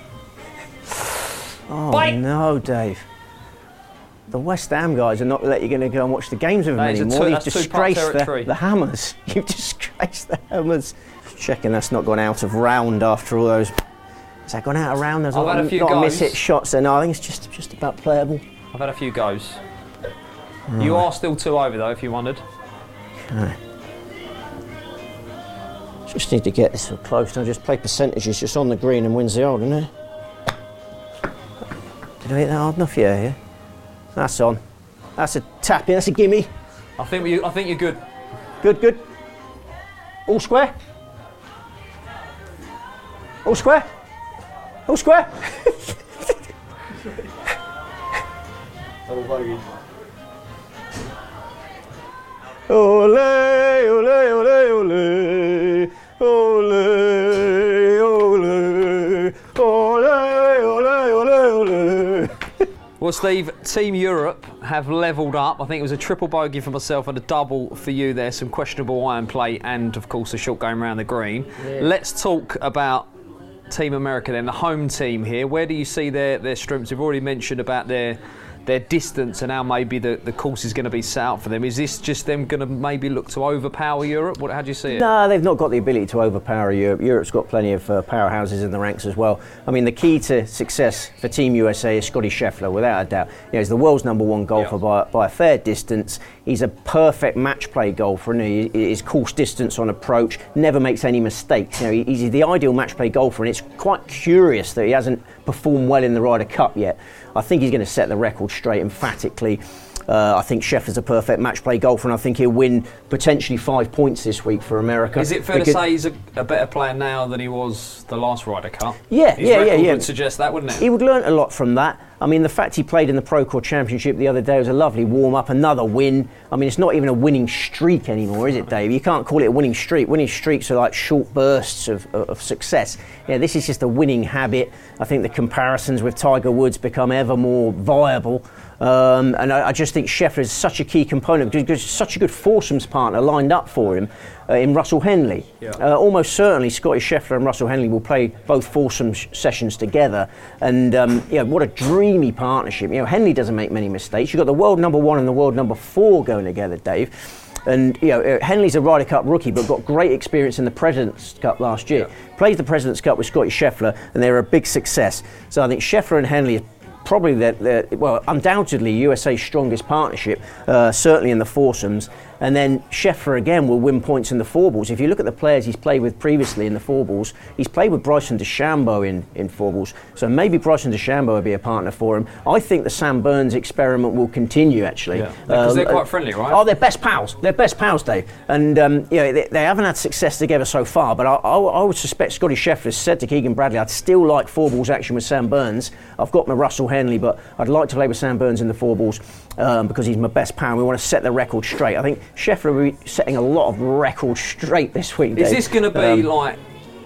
[SPEAKER 2] Oh
[SPEAKER 1] Bite.
[SPEAKER 2] no, Dave. The West Ham guys are not let you going to go and watch the games with them
[SPEAKER 1] That is a
[SPEAKER 2] anymore.
[SPEAKER 1] two-
[SPEAKER 2] You've
[SPEAKER 1] that's two-part
[SPEAKER 2] disgraced the,
[SPEAKER 1] territory.
[SPEAKER 2] the Hammers. You've disgraced the Hammers. Checking that's not gone out of round after all those. Has that gone out of round? There's a
[SPEAKER 1] I've
[SPEAKER 2] lot,
[SPEAKER 1] had a
[SPEAKER 2] of-
[SPEAKER 1] few
[SPEAKER 2] lot of
[SPEAKER 1] goes.
[SPEAKER 2] miss hit shots there. No, I think it's just just about playable.
[SPEAKER 1] I've had a few goes. Right. You are still two over though, if you wondered.
[SPEAKER 2] Okay. Just need to get this close. Now just play percentages just on the green and wins the old, isn't it? Did I hit that hard enough? Yeah, yeah. That's on. That's a tap in. That's a gimme.
[SPEAKER 1] I think you. I think you're good.
[SPEAKER 2] Good, good. All square. All square. All square.
[SPEAKER 3] Double bogey.
[SPEAKER 2] Ole, ole, ole, ole, ole, ole, ole, ole, ole, ole.
[SPEAKER 1] Well, Steve, Team Europe have levelled up. I think it was a triple bogey for myself and a double for you there. Some questionable iron play and, of course, a shot going around the green. Yeah. Let's talk about Team America then, the home team here. Where do you see their, their strengths? We've already mentioned about their their distance and how maybe the, the course is going to be set out for them. Is this just them going to maybe look to overpower Europe? What, how do you see it?
[SPEAKER 2] No, they've not got the ability to overpower Europe. Europe's got plenty of uh, powerhouses in the ranks as well. I mean, the key to success for Team U S A is Scotty Scheffler, without a doubt. You know, he's the world's number one golfer yeah. by, by a fair distance. He's a perfect match play golfer, and he? His course distance on approach, never makes any mistakes. You know, he's the ideal match play golfer, and it's quite curious that he hasn't performed well in the Ryder Cup yet. I think he's going to set the record straight emphatically. Uh, I think Scheffler's a perfect match play golfer, and I think he'll win potentially five points this week for America.
[SPEAKER 1] Is it fair because to say he's a, a better player now than he was the last Ryder Cup?
[SPEAKER 2] Yeah,
[SPEAKER 1] His
[SPEAKER 2] yeah,
[SPEAKER 1] record
[SPEAKER 2] yeah, yeah.
[SPEAKER 1] would suggest that, wouldn't it?
[SPEAKER 2] He would learn a lot from that. I mean, the fact he played in the Procore Championship the other day was a lovely warm-up, another win. I mean, it's not even a winning streak anymore, is it, Dave? You can't call it a winning streak. Winning streaks are like short bursts of, of success. Yeah, this is just a winning habit. I think the comparisons with Tiger Woods become ever more viable. Um, and I, I just think Scheffler is such a key component because he's such a good foursomes partner lined up for him uh, in Russell Henley. Yeah. Uh, almost certainly Scotty Scheffler and Russell Henley will play both foursome sh- sessions together, and um, you know, what a dreamy partnership. You know, Henley doesn't make many mistakes. You've got the world number one and the world number four going together, Dave. And you know, uh, Henley's a Ryder Cup rookie, but got great experience in the President's Cup last year. Yeah. Plays the President's Cup with Scotty Scheffler, and they're a big success. So I think Scheffler and Henley probably the, the well, undoubtedly U S A's strongest partnership, uh, certainly in the foursomes. And then Scheffler again will win points in the four balls. If you look at the players he's played with previously in the four balls, he's played with Bryson DeChambeau in, in four balls. So maybe Bryson DeChambeau will be a partner for him. I think the Sam Burns experiment will continue, actually.
[SPEAKER 1] Yeah, because uh, they're quite friendly, right?
[SPEAKER 2] Oh, they're best pals. They're best pals, Dave. And um, you know, they, they haven't had success together so far, but I, I, I would suspect Scotty Scheffler said to Keegan Bradley, I'd still like four balls action with Sam Burns. I've got my Russell Henley, but I'd like to play with Sam Burns in the four balls um, because he's my best pal. We want to set the record straight. I think Scheffler will be setting a lot of records straight this week, Dave.
[SPEAKER 1] Is this going to be
[SPEAKER 2] um,
[SPEAKER 1] like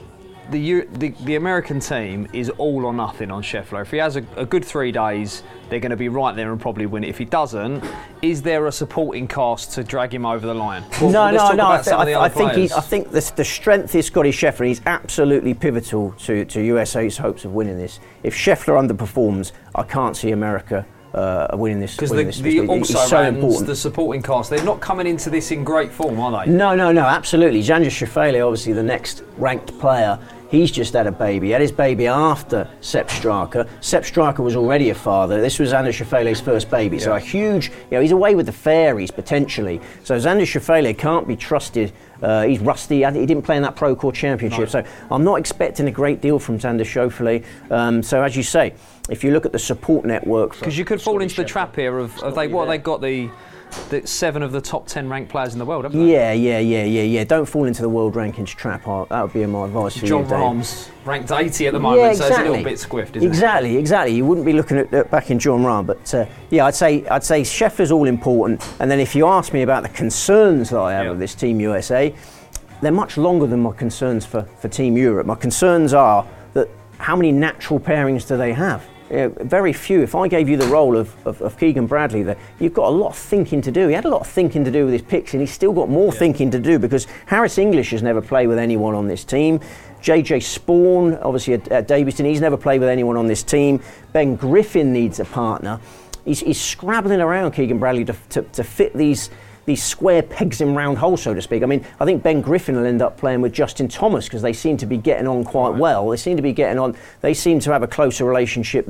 [SPEAKER 1] the, the the American team is all or nothing on Scheffler? If he has a, a good three days, they're going to be right there and probably win it. If he doesn't, is there a supporting cast to drag him over the line? Well,
[SPEAKER 2] no, no, no. I, th-
[SPEAKER 1] I,
[SPEAKER 2] I think he, I think the, the strength is Scotty Scheffler. He's absolutely pivotal to, to U S A's hopes of winning this. If Scheffler underperforms, I can't see America Uh, winning this.
[SPEAKER 1] Because the,
[SPEAKER 2] this,
[SPEAKER 1] the
[SPEAKER 2] this
[SPEAKER 1] also
[SPEAKER 2] so
[SPEAKER 1] rans,
[SPEAKER 2] important.
[SPEAKER 1] the supporting cast, they're not coming into this in great form, are they?
[SPEAKER 2] No, no, no, absolutely. Xander Schauffele, obviously the next ranked player, he's just had a baby. He had his baby after Sepp Straka. Sepp Straka was already a father. This was Xander Schauffele's first baby. Yeah. So a huge, you know, he's away with the fairies potentially. So Xander Schauffele can't be trusted. Uh, he's rusty. He didn't play in that Procore Championship. No. So I'm not expecting a great deal from Xander Schauffele. Um, so as you say, if you look at the support network,
[SPEAKER 1] because you could fall into the trap here of, of they what they got the, the seven of the top ten ranked players in the world, haven't they?
[SPEAKER 2] Yeah, yeah, yeah, yeah, yeah. Don't fall into the world rankings trap. That would be my advice for
[SPEAKER 1] John
[SPEAKER 2] you, Dave.
[SPEAKER 1] Rahm's ranked eighty at the moment,
[SPEAKER 2] yeah, exactly.
[SPEAKER 1] So it's a little bit squiffed, isn't
[SPEAKER 2] exactly,
[SPEAKER 1] it?
[SPEAKER 2] Exactly, exactly. You wouldn't be looking at, at back in John Rahm, but uh, yeah, I'd say I'd say Scheffler's all important. And then if you ask me about the concerns that I have yeah. of this Team U S A, they're much longer than my concerns for, for Team Europe. My concerns are that how many natural pairings do they have? You know, very few. If I gave you the role of, of, of Keegan Bradley there, you've got a lot of thinking to do. He had a lot of thinking to do with his picks, and he's still got more yeah. thinking to do because Harris English has never played with anyone on this team. J J Spawn, obviously at, at Daviston, he's never played with anyone on this team. Ben Griffin needs a partner. He's, he's scrabbling around, Keegan Bradley, to, to, to fit these these square pegs in round holes, so to speak. I mean, I think Ben Griffin will end up playing with Justin Thomas because they seem to be getting on quite well. They seem to be getting on. They seem to have a closer relationship than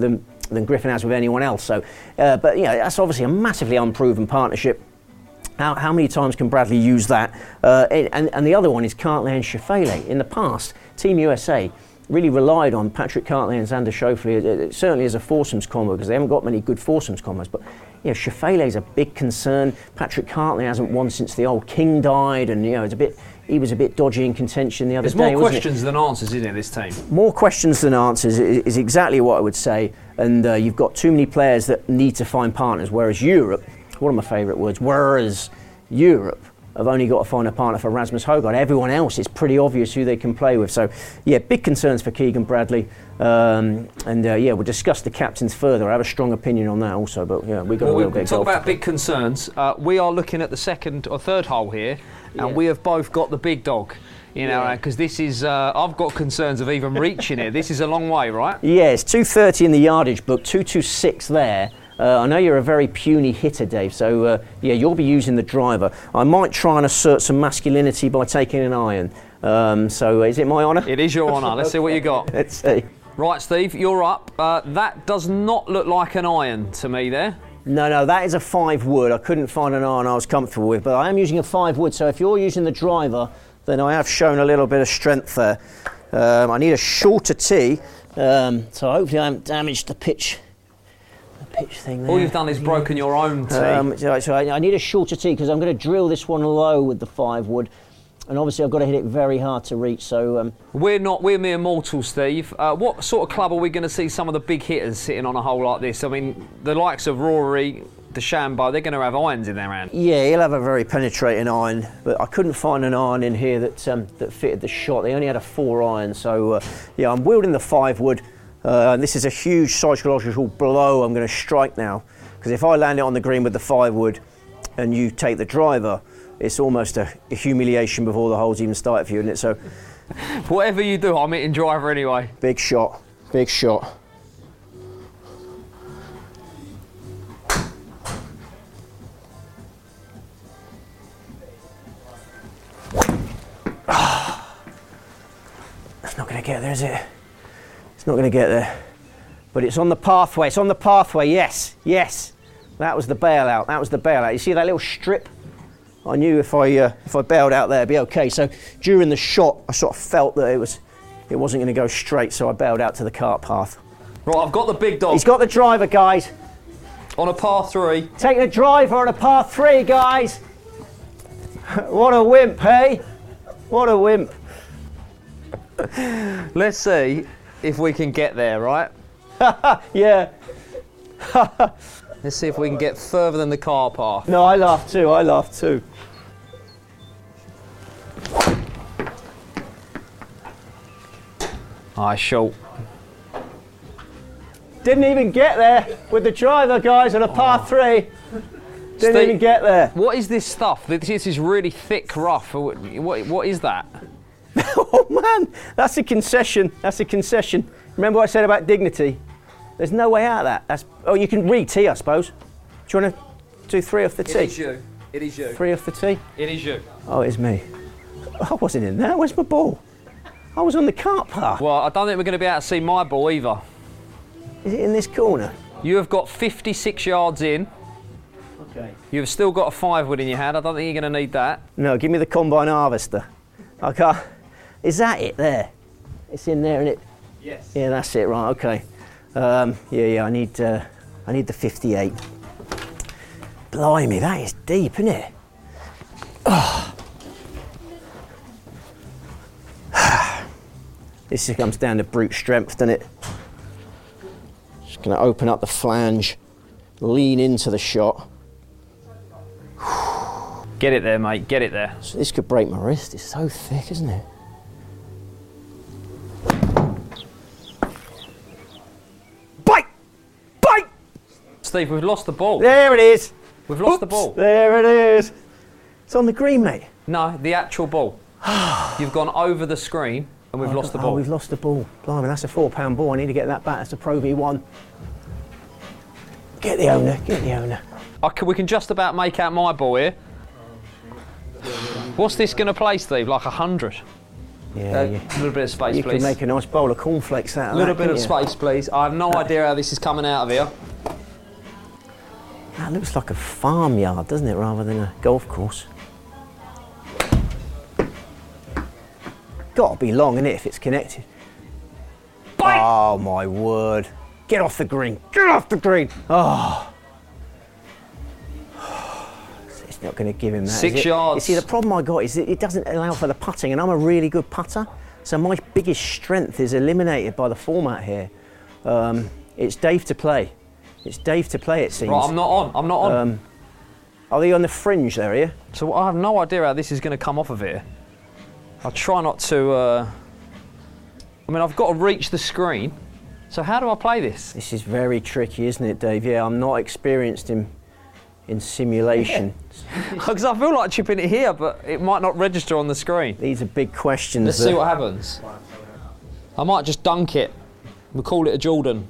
[SPEAKER 2] than Griffin has with anyone else. So, uh, but you know, that's obviously a massively unproven partnership. How, how many times can Bradley use that? Uh, and, and the other one is Cartley and Schauffele. In the past, Team U S A really relied on Patrick Cartley and Xander Schauffele, certainly as a foursomes combo, because they haven't got many good foursomes combos. But you know, Schauffele is a big concern. Patrick Cartley hasn't won since the old King died, and you know, it's a bit. He was a bit dodgy in contention the other
[SPEAKER 1] There's
[SPEAKER 2] day.
[SPEAKER 1] There's more
[SPEAKER 2] wasn't
[SPEAKER 1] questions
[SPEAKER 2] it?
[SPEAKER 1] than answers, isn't it, this team?
[SPEAKER 2] More questions than answers is, is exactly what I would say. And uh, you've got too many players that need to find partners, whereas Europe, one of my favourite words, whereas Europe have only got to find a partner for Rasmus Højgaard. Everyone else, it's pretty obvious who they can play with. So, yeah, big concerns for Keegan Bradley. Um, and, uh, yeah, we'll discuss the captains further. I have a strong opinion on that also, but, yeah, we've got
[SPEAKER 1] well,
[SPEAKER 2] a little
[SPEAKER 1] we
[SPEAKER 2] bit of
[SPEAKER 1] talk
[SPEAKER 2] golf
[SPEAKER 1] about
[SPEAKER 2] to
[SPEAKER 1] big concerns. Uh, we are looking at the second or third hole here, and
[SPEAKER 2] Yeah.
[SPEAKER 1] we have both got the big dog. You know,
[SPEAKER 2] Yeah.
[SPEAKER 1] because this is, uh, I've got concerns of even reaching it. This is a long way, right?
[SPEAKER 2] Yeah, it's two thirty in the yardage book, two twenty-six there. Uh, I know you're a very puny hitter, Dave, so uh, yeah, you'll be using the driver. I might try and assert some masculinity by taking an iron. Um, so is it my honour?
[SPEAKER 1] It is your honour. Let's see what you got.
[SPEAKER 2] Let's see.
[SPEAKER 1] Right, Steve, you're up. Uh, that does not look like an iron to me there.
[SPEAKER 2] No, no, that is a five wood. I couldn't find an iron I was comfortable with, but I am using a five wood, so if you're using the driver, then I have shown a little bit of strength there. Um, I need a shorter tee, um, so hopefully I haven't damaged the pitch. Pitch thing there.
[SPEAKER 1] All you've done is broken your own tee.
[SPEAKER 2] Um, so so I, I need a shorter tee because I'm going to drill this one low with the five wood, and obviously I've got to hit it very hard to reach. So um,
[SPEAKER 1] we're not, we're mere mortals, Steve. Uh, what sort of club are we going to see some of the big hitters sitting on a hole like this? I mean, the likes of Rory, DeChambeau, they're going to have irons in their hand.
[SPEAKER 2] Yeah, he'll have a very penetrating iron, but I couldn't find an iron in here that um, that fitted the shot. They only had a four iron, so uh, yeah, I'm wielding the five wood. Uh, and this is a huge psychological blow I'm going to strike now, because if I land it on the green with the five wood and you take the driver, it's almost a, a humiliation before the holes even start for you, isn't it? So
[SPEAKER 1] whatever you do, I'm hitting driver anyway.
[SPEAKER 2] Big shot, big shot. That's not going to get there, is it? It's not going to get there. But it's on the pathway. It's on the pathway. Yes, yes. That was the bailout. That was the bailout. You see that little strip? I knew if I uh, if I bailed out there, it'd be okay. So during the shot, I sort of felt that it was it wasn't going to go straight. So I bailed out to the cart path.
[SPEAKER 1] Right, I've got the big dog.
[SPEAKER 2] He's got the driver, guys.
[SPEAKER 1] On a par three.
[SPEAKER 2] Take the driver on a par three, guys. What a wimp, hey? What a wimp.
[SPEAKER 1] Let's see if we can get there, right?
[SPEAKER 2] Yeah.
[SPEAKER 1] Let's see if we can get further than the car path.
[SPEAKER 2] No, I laughed too. I laughed too.
[SPEAKER 1] Aye, short.
[SPEAKER 2] Didn't even get there with the driver, guys, on a par three. Didn't
[SPEAKER 1] Steve,
[SPEAKER 2] even get there.
[SPEAKER 1] What is this stuff? This is really thick rough. What, what, what is that?
[SPEAKER 2] Oh man, that's a concession. That's a concession. Remember what I said about dignity? There's no way out of that. That's, oh, you can re-tee, I suppose. Do you want to do three off the tee?
[SPEAKER 1] It is you. It is you.
[SPEAKER 2] Three off the tee?
[SPEAKER 1] It is you.
[SPEAKER 2] Oh, it's me. I wasn't in there. Where's my ball? I was on the cart path.
[SPEAKER 1] Well, I don't think we're going to be able to see my ball either.
[SPEAKER 2] Is it in this corner?
[SPEAKER 1] You have got fifty-six yards in.
[SPEAKER 2] Okay.
[SPEAKER 1] You've still got a five wood in your hand. I don't think you're going to need that.
[SPEAKER 2] No, give me the combine harvester. I can't. Is that it there? It's in there, isn't it?
[SPEAKER 1] Yes.
[SPEAKER 2] Yeah, that's it. Right. Okay. Um, yeah, yeah. I need. Uh, I need the fifty-eight. Blimey, that is deep, isn't it? Oh. This comes down to brute strength, doesn't it? Just going to open up the flange, lean into the shot.
[SPEAKER 1] Get it there, mate. Get it there.
[SPEAKER 2] So this could break my wrist. It's so thick, isn't it? Bite! Bite!
[SPEAKER 1] Steve, we've lost the ball.
[SPEAKER 2] There it is.
[SPEAKER 1] We've lost
[SPEAKER 2] Oops,
[SPEAKER 1] the ball.
[SPEAKER 2] There it is. It's on the green, mate.
[SPEAKER 1] No, the actual ball. You've gone over the screen and we've
[SPEAKER 2] Oh,
[SPEAKER 1] lost the
[SPEAKER 2] oh,
[SPEAKER 1] ball.
[SPEAKER 2] we've lost the ball. Blimey, that's a four-pound ball. I need to get that back. That's a Pro V one. Get the owner. Get the owner.
[SPEAKER 1] I can, we can just about make out my ball here. What's this going to play, Steve? Like a hundred?
[SPEAKER 2] Yeah,
[SPEAKER 1] a
[SPEAKER 2] yeah.
[SPEAKER 1] little bit of space,
[SPEAKER 2] You
[SPEAKER 1] please.
[SPEAKER 2] can make a nice bowl of cornflakes out
[SPEAKER 1] a
[SPEAKER 2] of
[SPEAKER 1] little
[SPEAKER 2] that,
[SPEAKER 1] bit of
[SPEAKER 2] couldn't you?
[SPEAKER 1] space, please. I have no idea how this is coming out of here.
[SPEAKER 2] That looks like a farmyard, doesn't it, rather than a golf course? Got to be long, innit, if it's connected.
[SPEAKER 1] Bite!
[SPEAKER 2] Oh my word! Get off the green! Get off the green! Oh, it's not going to give him that.
[SPEAKER 1] Six
[SPEAKER 2] is it?
[SPEAKER 1] yards.
[SPEAKER 2] You see, the problem I got is that it doesn't allow for the putting, and I'm a really good putter, so my biggest strength is eliminated by the format here. Um, it's Dave to play. It's Dave to play, it seems.
[SPEAKER 1] Right, I'm not on. I'm not on.
[SPEAKER 2] Um, are you on the fringe there, are you?
[SPEAKER 1] So I have no idea how this is going to come off of here. I'll try not to. Uh, I mean, I've got to reach the screen. So how do I play this?
[SPEAKER 2] This is very tricky, isn't it, Dave? Yeah, I'm not experienced in in simulation.
[SPEAKER 1] Because I feel like chipping it here, but it might not register on the screen.
[SPEAKER 2] These are big questions.
[SPEAKER 1] Let's
[SPEAKER 2] that-
[SPEAKER 1] see what happens. I might just dunk it. We'll call it a Jordan.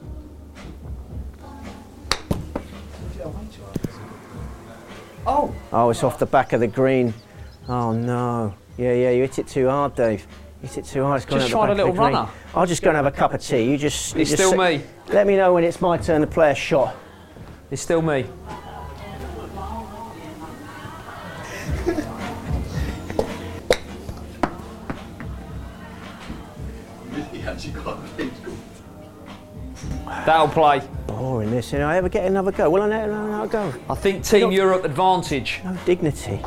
[SPEAKER 3] Oh!
[SPEAKER 2] Oh, it's off the back of the green. Oh no. Yeah, yeah, you hit it too hard, Dave. You hit it too hard. It's gone
[SPEAKER 1] Just
[SPEAKER 2] out the
[SPEAKER 1] tried a
[SPEAKER 2] back of the
[SPEAKER 1] little
[SPEAKER 2] green.
[SPEAKER 1] runner.
[SPEAKER 2] I'll just go and have a cup of tea. You just. you
[SPEAKER 1] It's
[SPEAKER 2] just
[SPEAKER 1] still
[SPEAKER 2] say-
[SPEAKER 1] me.
[SPEAKER 2] Let me know when it's my turn to play a shot.
[SPEAKER 1] It's still me. That'll play.
[SPEAKER 2] Boring this, you know. I ever get another go? Will I never know another go?
[SPEAKER 1] I think Team Europe advantage.
[SPEAKER 2] No dignity.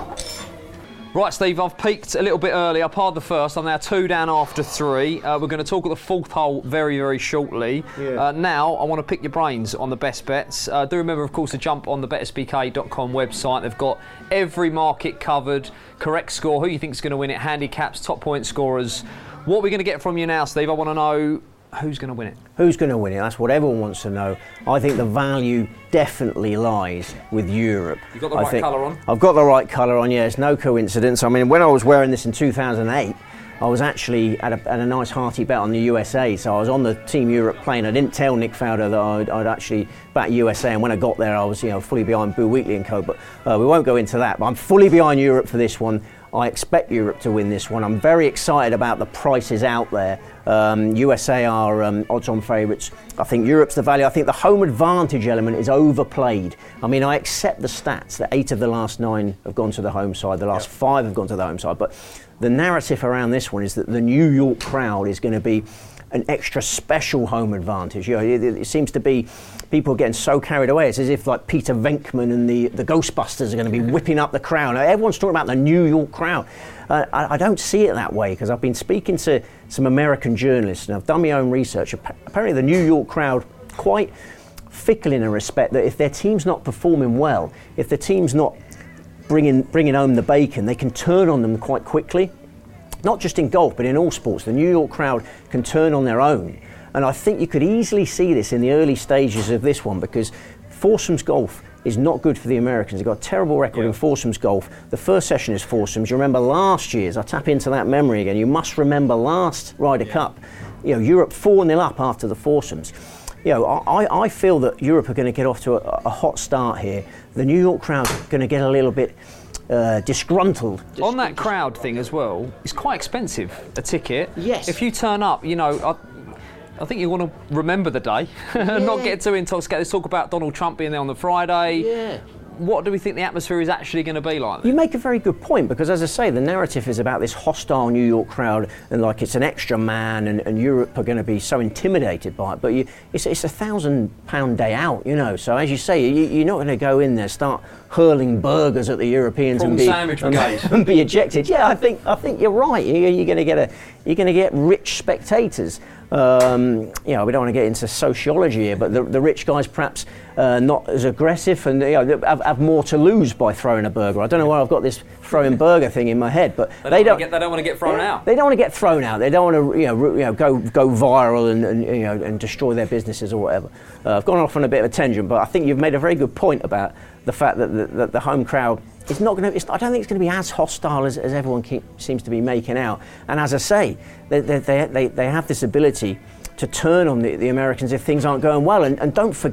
[SPEAKER 1] Right, Steve, I've peaked a little bit early. I parred the first. I'm now two down after three. Uh, we're going to talk at the fourth hole very, very shortly.
[SPEAKER 2] Yeah.
[SPEAKER 1] Uh, now, I want to pick your brains on the best bets. Uh, do remember, of course, to jump on the bet S B K dot com website. They've got every market covered, correct score, who you think is going to win it, handicaps, top point scorers. What are we going to get from you now, Steve? I want to know who's going to win it.
[SPEAKER 2] Who's going to win it? That's what everyone wants to know. I think the value definitely lies with Europe.
[SPEAKER 1] You got the
[SPEAKER 2] I
[SPEAKER 1] right
[SPEAKER 2] think-
[SPEAKER 1] colour on?
[SPEAKER 2] I've got the right colour on, yeah, it's no coincidence. I mean, when I was wearing this in two thousand eight, I was actually at a, at a nice hearty bet on the U S A, so I was on the Team Europe plane. I didn't tell Nick Fowler that I'd, I'd actually back U S A, and when I got there I was, you know, fully behind Boo Wheatley and co, but uh, we won't go into that. But I'm fully behind Europe for this one. I expect Europe to win this one. I'm very excited about the prices out there. Um, U S A are um, odds-on favourites. I think Europe's the value. I think the home advantage element is overplayed. I mean, I accept the stats that eight of the last nine have gone to the home side, the last
[SPEAKER 3] Yep.
[SPEAKER 2] five have gone to the home side, but the narrative around this one is that the New York crowd is going to be an extra special home advantage. You know, it, it seems to be people are getting so carried away. It's as if like Peter Venkman and the, the Ghostbusters are going to be whipping up the crowd. Everyone's talking about the New York crowd. Uh, I, I don't see it that way because I've been speaking to some American journalists and I've done my own research. Apparently the New York crowd quite fickle in a respect that if their team's not performing well, if the team's not bringing bringing home the bacon, they can turn on them quite quickly. Not just in golf, but in all sports. The New York crowd can turn on their own. And I think you could easily see this in the early stages of this one because foursomes golf is not good for the Americans. They've got a terrible record
[SPEAKER 1] Yeah.
[SPEAKER 2] in foursomes golf. The first session is foursomes. You remember last year's, I tap into that memory again, you must remember last Ryder Cup. You know, Europe four nil up after the foursomes. You know, I, I feel that Europe are going to get off to a, a hot start here. The New York crowd are going to get a little bit uh, disgruntled.
[SPEAKER 1] On that crowd thing as well, it's quite expensive, a ticket.
[SPEAKER 2] Yes.
[SPEAKER 1] If you turn up, you know, I, I think you want to remember the day, not get too intoxicated. Let's talk about Donald Trump being there on the Friday.
[SPEAKER 2] Yeah.
[SPEAKER 1] What do we think the atmosphere is actually going to be like?
[SPEAKER 2] You make a very good point because, as I say, the narrative is about this hostile New York crowd and like it's an extra man, and, and Europe are going to be so intimidated by it. But you, it's, it's a thousand pound day out, you know. So as you say, you, you're not going to go in there start hurling burgers at the Europeans
[SPEAKER 1] Prawn
[SPEAKER 2] and be,
[SPEAKER 1] sandwich
[SPEAKER 2] and,
[SPEAKER 1] brigade.
[SPEAKER 2] and be ejected. Yeah, I think I think you're right. You, you're going to get a you're going to get rich spectators. Um, you know, we don't want to get into sociology here, but the, the rich guys perhaps uh, not as aggressive and you know, have, have more to lose by throwing a burger. I don't know why I've got this throwing burger thing in my head, but
[SPEAKER 1] They
[SPEAKER 2] they
[SPEAKER 1] don't,
[SPEAKER 2] don't.
[SPEAKER 1] wanna get, they don't want to get thrown out.
[SPEAKER 2] They don't want to get thrown out. They don't want to, you know, ru- you know go go viral and, and you know and destroy their businesses or whatever. Uh, I've gone off on a bit of a tangent, but I think you've made a very good point about the fact that the, that the home crowd is not going to. I don't think it's going to be as hostile as, as everyone keep, seems to be making out. And as I say, they they they, they have this ability to turn on the, the Americans if things aren't going well. And, and don't forget,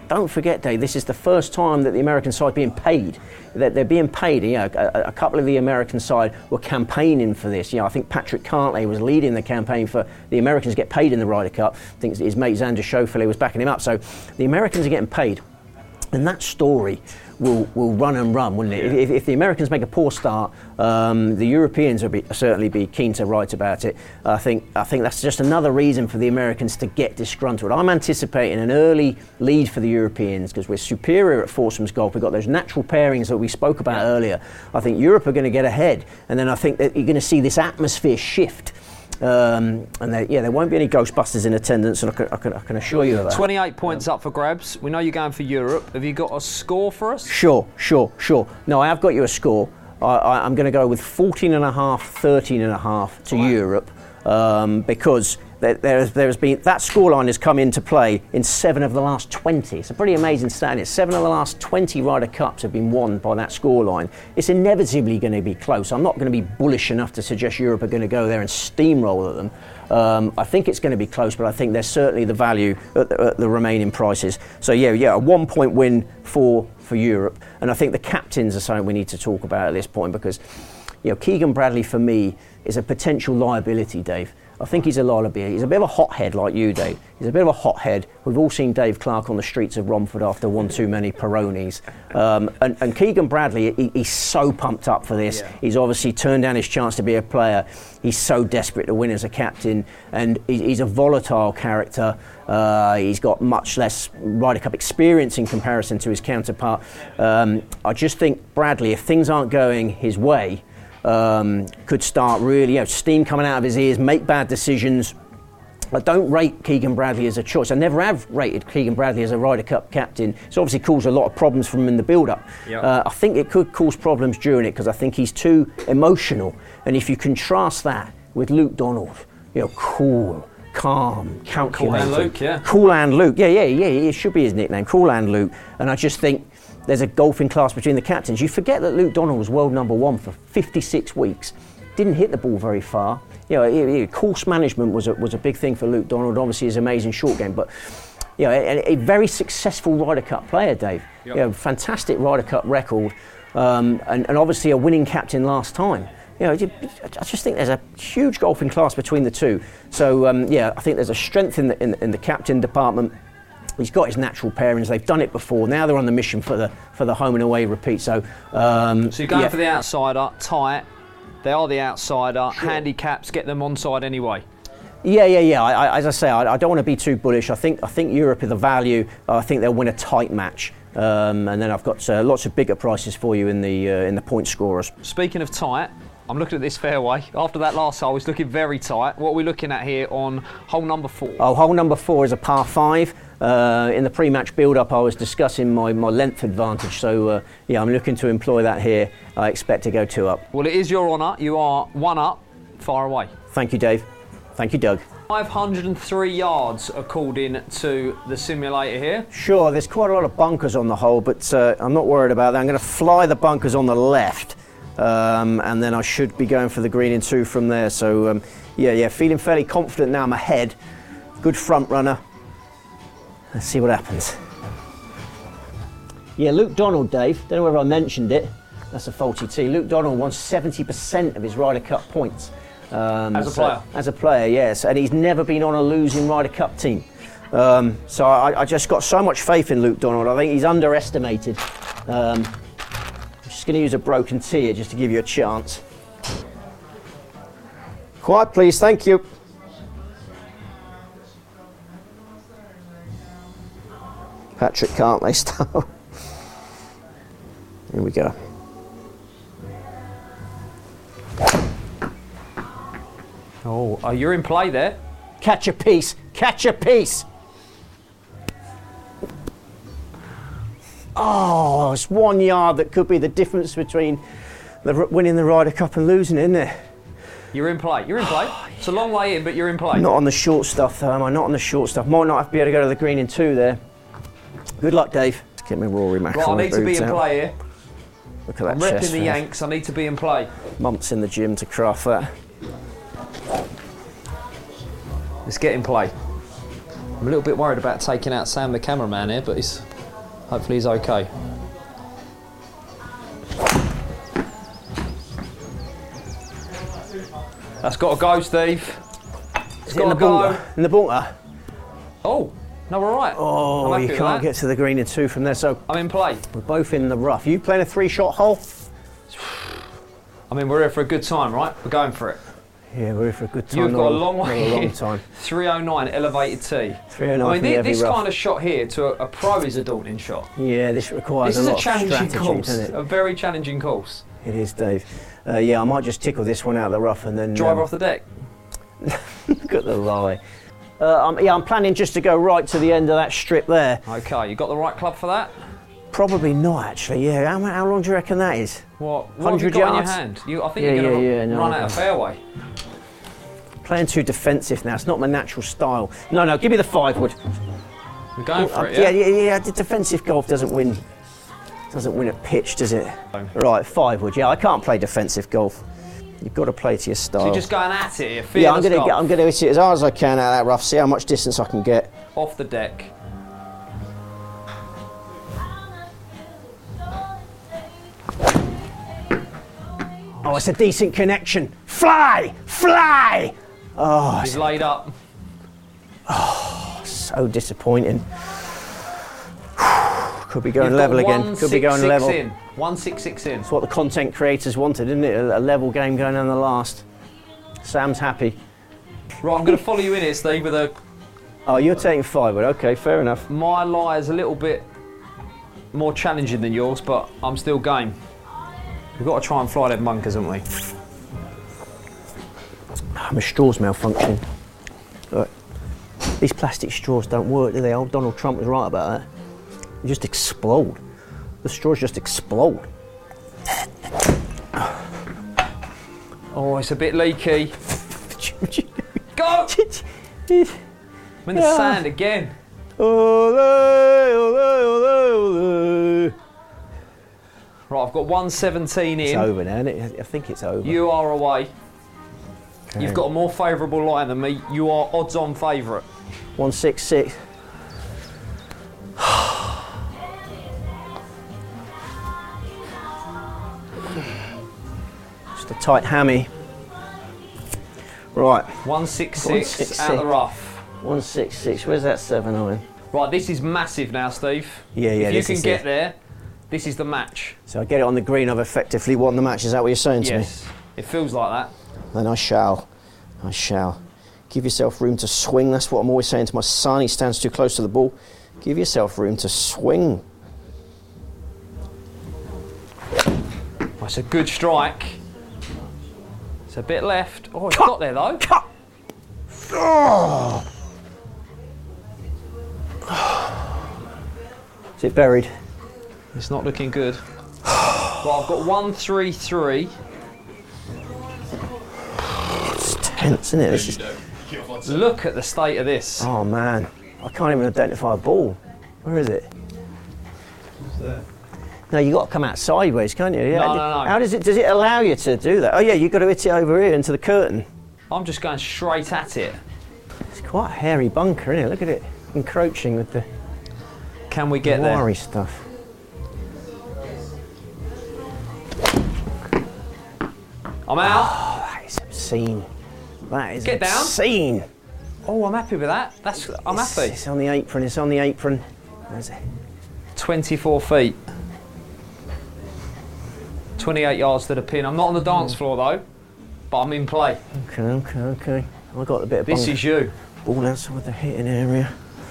[SPEAKER 2] don't forget, Dave, this is the first time that the American side being paid. That they're being paid. You know, a, a couple of the American side were campaigning for this. You know, I think Patrick Cantlay was leading the campaign for the Americans to get paid in the Ryder Cup. I think his mate Xander Schauffele was backing him up. So the Americans are getting paid, and that story will will run and run, wouldn't it? Yeah. If, if the Americans make a poor start, um, the Europeans will be, certainly be keen to write about it. I think I think that's just another reason for the Americans to get disgruntled. I'm anticipating an early lead for the Europeans because we're superior at foursomes golf. We've got those natural pairings that we spoke about yeah. earlier. I think Europe are going to get ahead, and then I think that you're going to see this atmosphere shift. Um, and there, yeah, there won't be any Ghostbusters in attendance, and I can, I can, I can assure you of that.
[SPEAKER 1] twenty-eight points up for grabs. We know you're going for Europe. Have you got a score for us?
[SPEAKER 2] Sure, sure, sure. No, I have got you a score. I, I, I'm going to go with fourteen and a half, thirteen and a half to wow. Europe, um, because there, there's, there's been that scoreline has come into play in seven of the last twenty. It's a pretty amazing stat. It's seven of the last twenty Ryder Cups have been won by that scoreline. It's inevitably going to be close. I'm not going to be bullish enough to suggest Europe are going to go there and steamroll at them. Um, I think it's going to be close, but I think there's certainly the value at the, at the remaining prices. So yeah, yeah, a one-point win for for Europe, and I think the captains are something we need to talk about at this point because, you know, Keegan Bradley for me is a potential liability, Dave. I think he's a liability. He's a bit of a hothead like you, Dave. He's a bit of a hothead. We've all seen Dave Clark on the streets of Romford after one too many Peronis. Um, and, and Keegan Bradley, he, he's so pumped up for this. Yeah. He's obviously turned down his chance to be a player. He's so desperate to win as a captain, and he, he's a volatile character. Uh, he's got much less Ryder Cup experience in comparison to his counterpart. Um, I just think Bradley, if things aren't going his way, Um, could start really, you know, steam coming out of his ears, make bad decisions. I don't rate Keegan Bradley as a choice. I never have rated Keegan Bradley as a Ryder Cup captain. It's obviously caused a lot of problems for him in the build-up. Yep. Uh, I think it could cause problems during it because I think he's too emotional. And if you contrast that with Luke Donald, you know, cool, calm, calculated.
[SPEAKER 1] Cool and Luke, yeah.
[SPEAKER 2] Cool and Luke, yeah, yeah, yeah. It should be his nickname, Cool and Luke. And I just think there's a golfing class between the captains. You forget that Luke Donald was world number one for fifty-six weeks. Didn't hit the ball very far. You know, it, it, course management was a, was a big thing for Luke Donald. Obviously, his amazing short game, but you know, a, a very successful Ryder Cup player, Dave. Yep. You know, fantastic Ryder Cup record, um, and, and obviously a winning captain last time. You know, I just think there's a huge golfing class between the two. So um, yeah, I think there's a strength in the in, in the captain department. He's got his natural pairings. They've done it before. Now they're on the mission for the for the home and away repeat. So, um,
[SPEAKER 1] so you're going
[SPEAKER 2] yeah.
[SPEAKER 1] for the outsider, tight. They are the outsider.
[SPEAKER 2] Sure.
[SPEAKER 1] Handicaps get them onside anyway.
[SPEAKER 2] Yeah, yeah, yeah. I, I, as I say, I, I don't want to be too bullish. I think I think Europe is the value. I think they'll win a tight match. Um, and then I've got uh, lots of bigger prices for you in the uh, in the point scorers.
[SPEAKER 1] Speaking of tight, I'm looking at this fairway. After that last hole, it's looking very tight. What are we looking at here on hole number four?
[SPEAKER 2] Oh, hole number four is a par five. Uh, in the pre-match build-up, I was discussing my, my length advantage. So, uh, yeah, I'm looking to employ that here. I expect to go two up.
[SPEAKER 1] Well, it is your honour. You are one up, far away.
[SPEAKER 2] Thank you, Dave. Thank you, Doug.
[SPEAKER 1] five hundred three yards according to the simulator here.
[SPEAKER 2] Sure, there's quite a lot of bunkers on the hole, but uh, I'm not worried about that. I'm going to fly the bunkers on the left. Um, and then I should be going for the green in two from there. So um, yeah, yeah, feeling fairly confident now. I'm ahead. Good front runner. Let's see what happens. Yeah, Luke Donald, Dave. Don't know whether I mentioned it. That's a faulty tee. Luke Donald won seventy percent of his Ryder Cup points. Um,
[SPEAKER 1] as a
[SPEAKER 2] so,
[SPEAKER 1] player?
[SPEAKER 2] As a player, yes. And he's never been on a losing Ryder Cup team. Um, so I, I just got so much faith in Luke Donald. I think he's underestimated. Um, Just going to use a broken tee here just to give you a chance. Quiet, please. Thank you. Patrick Cantlay style. Here we go.
[SPEAKER 1] Oh, oh, you're in play there.
[SPEAKER 2] Catch a piece. Catch a piece. Oh, it's one yard that could be the difference between the, winning the Ryder Cup and losing, isn't it?
[SPEAKER 1] You're in play. You're in play. It's a long way in, but you're in play.
[SPEAKER 2] Not on the short stuff, though, am I? Not on the short stuff. Might not have to be able to go to the green in two there. Good luck, Dave. Let's get my Rory McIlroy
[SPEAKER 1] Right, I need to be in
[SPEAKER 2] out.
[SPEAKER 1] play here.
[SPEAKER 2] Look at that
[SPEAKER 1] I'm
[SPEAKER 2] chest
[SPEAKER 1] repping the
[SPEAKER 2] there.
[SPEAKER 1] Yanks. I need to be in play.
[SPEAKER 2] Months in the gym to craft that.
[SPEAKER 1] Let's get in play. I'm a little bit worried about taking out Sam, the cameraman here, but he's Hopefully he's okay. That's got to go, Steve. It's
[SPEAKER 2] Is it in
[SPEAKER 1] got
[SPEAKER 2] the
[SPEAKER 1] to go.
[SPEAKER 2] bunker? In the bunker?
[SPEAKER 1] Oh, no, we're right.
[SPEAKER 2] Oh,
[SPEAKER 1] I'm
[SPEAKER 2] you
[SPEAKER 1] happy with
[SPEAKER 2] can't
[SPEAKER 1] that.
[SPEAKER 2] get to the green in two from there, so
[SPEAKER 1] I'm in play.
[SPEAKER 2] we're both in the rough. You playing a three-shot hole?
[SPEAKER 1] I mean, we're here for a good time, right? We're going for it.
[SPEAKER 2] Yeah, we're here for a good time.
[SPEAKER 1] You've
[SPEAKER 2] not
[SPEAKER 1] got a long
[SPEAKER 2] not
[SPEAKER 1] way.
[SPEAKER 2] a long time.
[SPEAKER 1] three oh nine elevated tee.
[SPEAKER 2] three oh nine
[SPEAKER 1] I mean,
[SPEAKER 2] from the
[SPEAKER 1] thi-
[SPEAKER 2] heavy
[SPEAKER 1] this
[SPEAKER 2] rough.
[SPEAKER 1] kind of shot here to a, a pro is a daunting shot.
[SPEAKER 2] Yeah, this requires
[SPEAKER 1] This is
[SPEAKER 2] a
[SPEAKER 1] a
[SPEAKER 2] lot
[SPEAKER 1] challenging
[SPEAKER 2] of strategy,
[SPEAKER 1] course.
[SPEAKER 2] doesn't
[SPEAKER 1] A
[SPEAKER 2] it?
[SPEAKER 1] very challenging course.
[SPEAKER 2] It is, Dave. Uh, yeah, I might just tickle this one out of the rough and then
[SPEAKER 1] Driver
[SPEAKER 2] um,
[SPEAKER 1] off the deck.
[SPEAKER 2] look at the lie. Uh, um, yeah, I'm planning just to go right to the end of that strip there.
[SPEAKER 1] Okay, you got the right club for that?
[SPEAKER 2] Probably not, actually. Yeah, how, how long do you reckon that is?
[SPEAKER 1] What? What have you
[SPEAKER 2] one hundred
[SPEAKER 1] got in your
[SPEAKER 2] yards?
[SPEAKER 1] hand? You, I think
[SPEAKER 2] Yeah,
[SPEAKER 1] you're going to
[SPEAKER 2] yeah, yeah, no,
[SPEAKER 1] run
[SPEAKER 2] I
[SPEAKER 1] out of
[SPEAKER 2] don't.
[SPEAKER 1] fairway.
[SPEAKER 2] Playing too defensive now. It's not my natural style. No, no, give me the five wood.
[SPEAKER 1] We're going for
[SPEAKER 2] Uh,
[SPEAKER 1] it,
[SPEAKER 2] yeah,
[SPEAKER 1] yeah?
[SPEAKER 2] yeah, yeah. The defensive golf doesn't win. Doesn't win at pitch, does it? Right, five wood. Yeah, I can't play defensive golf. You've got to play to your style.
[SPEAKER 1] So you're just going at it here,
[SPEAKER 2] yeah,
[SPEAKER 1] fearless
[SPEAKER 2] I'm gonna
[SPEAKER 1] golf.
[SPEAKER 2] get, I'm gonna hit it as hard as I can out of that rough. See how much distance I can get.
[SPEAKER 1] Off the deck.
[SPEAKER 2] Oh, it's a decent connection. Fly, fly. Oh,
[SPEAKER 1] He's laid up.
[SPEAKER 2] so disappointing. Could be going
[SPEAKER 1] You've
[SPEAKER 2] level
[SPEAKER 1] got
[SPEAKER 2] again.
[SPEAKER 1] one
[SPEAKER 2] Could be
[SPEAKER 1] six
[SPEAKER 2] going
[SPEAKER 1] six
[SPEAKER 2] level.
[SPEAKER 1] in. one six six in.
[SPEAKER 2] It's what the content creators wanted, isn't it? A, a level game going on the last. Sam's happy.
[SPEAKER 1] Right, I'm going to follow you in here, Steve, with a...
[SPEAKER 2] Oh, you're taking five wood. Okay, fair enough.
[SPEAKER 1] My lie is a little bit more challenging than yours, but I'm still game. We've got to try and fly them bunkers, haven't we?
[SPEAKER 2] My straw's malfunctioning. Look, these plastic straws don't work, do they? Old Donald Trump was right about that. They just explode. The straws just explode.
[SPEAKER 1] Oh, it's a bit leaky. Go! I'm in the
[SPEAKER 2] Yeah.
[SPEAKER 1] sand again.
[SPEAKER 2] Ole, ole, ole, ole.
[SPEAKER 1] Right, I've got one seventeen
[SPEAKER 2] It's
[SPEAKER 1] in.
[SPEAKER 2] over now, isn't it? I think it's over.
[SPEAKER 1] You are away.
[SPEAKER 2] Okay.
[SPEAKER 1] You've got a more favourable line than me. You are odds-on favourite.
[SPEAKER 2] one six six. Just a tight hammy. Right,
[SPEAKER 1] one six six
[SPEAKER 2] one six
[SPEAKER 1] out the
[SPEAKER 2] six.
[SPEAKER 1] rough.
[SPEAKER 2] one six six. Where's that seven iron?
[SPEAKER 1] Right, this is massive now, Steve.
[SPEAKER 2] Yeah, yeah,
[SPEAKER 1] If you
[SPEAKER 2] this
[SPEAKER 1] can
[SPEAKER 2] is
[SPEAKER 1] get
[SPEAKER 2] it.
[SPEAKER 1] there, this is the match.
[SPEAKER 2] So I get it on the green, I've effectively won the match. Is that what you're saying to me?
[SPEAKER 1] Yes, it feels like that.
[SPEAKER 2] Then I shall. I shall. Give yourself room to swing. That's what I'm always saying to my son. He stands too close to the ball. Give yourself room to swing.
[SPEAKER 1] Well, it's a good strike. It's a bit left. Oh, it's got there though.
[SPEAKER 2] Cut! Oh. Is it buried?
[SPEAKER 1] It's not looking good. Well, I've got one three three.
[SPEAKER 2] It's tense, isn't it? This is,
[SPEAKER 1] Look at the state of this.
[SPEAKER 2] oh man, I can't even identify a ball. Where is it? No, you got to come out sideways, can't you? Yeah.
[SPEAKER 1] No, no, no.
[SPEAKER 2] How does it? Does it allow you to do that? Oh yeah, you've got to hit it over here into the curtain.
[SPEAKER 1] I'm just going straight at it.
[SPEAKER 2] It's quite a hairy bunker, isn't it? Look at it encroaching with the
[SPEAKER 1] Can we get there?
[SPEAKER 2] wiry stuff.
[SPEAKER 1] I'm out.
[SPEAKER 2] Oh, that is obscene. That is
[SPEAKER 1] Get down.
[SPEAKER 2] obscene.
[SPEAKER 1] Oh, I'm happy with that. That's. I'm
[SPEAKER 2] It's-
[SPEAKER 1] happy.
[SPEAKER 2] It's on the apron. It's on the apron. Where's it?
[SPEAKER 1] twenty-four feet. twenty-eight yards to the pin. I'm not on the dance floor though, but I'm in play.
[SPEAKER 2] Okay, okay, okay. I got a bit of
[SPEAKER 1] This
[SPEAKER 2] bunker.
[SPEAKER 1] is you.
[SPEAKER 2] Ball outside the hitting area.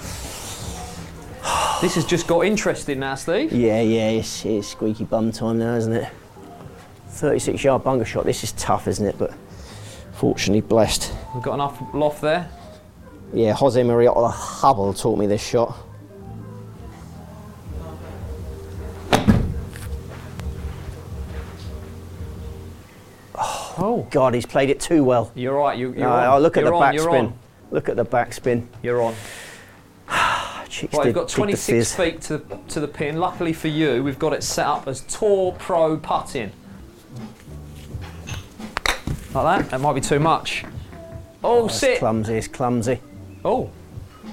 [SPEAKER 1] This has just got interesting now, Steve.
[SPEAKER 2] Yeah, yeah, it's, it's squeaky bum time now, isn't it? thirty-six yard bunker shot. This is tough, isn't it? But fortunately blessed.
[SPEAKER 1] We've got enough loft there.
[SPEAKER 2] Yeah, Jose Maria Hubble taught me this shot.
[SPEAKER 1] Oh,
[SPEAKER 2] God, he's played it too well.
[SPEAKER 1] you're right. You, you're
[SPEAKER 2] Uh,
[SPEAKER 1] on.
[SPEAKER 2] oh, look at
[SPEAKER 1] you're
[SPEAKER 2] the
[SPEAKER 1] on, you're
[SPEAKER 2] backspin.
[SPEAKER 1] on.
[SPEAKER 2] Look at the backspin.
[SPEAKER 1] You're on.
[SPEAKER 2] Chicks
[SPEAKER 1] Right,
[SPEAKER 2] did,
[SPEAKER 1] we've got
[SPEAKER 2] did the
[SPEAKER 1] twenty-six
[SPEAKER 2] fizz.
[SPEAKER 1] feet to to the pin. Luckily for you, we've got it set up as Tour Pro putting. Like that. That might be too much. Oh,
[SPEAKER 2] It's
[SPEAKER 1] sit.
[SPEAKER 2] clumsy, it's clumsy.
[SPEAKER 1] Oh.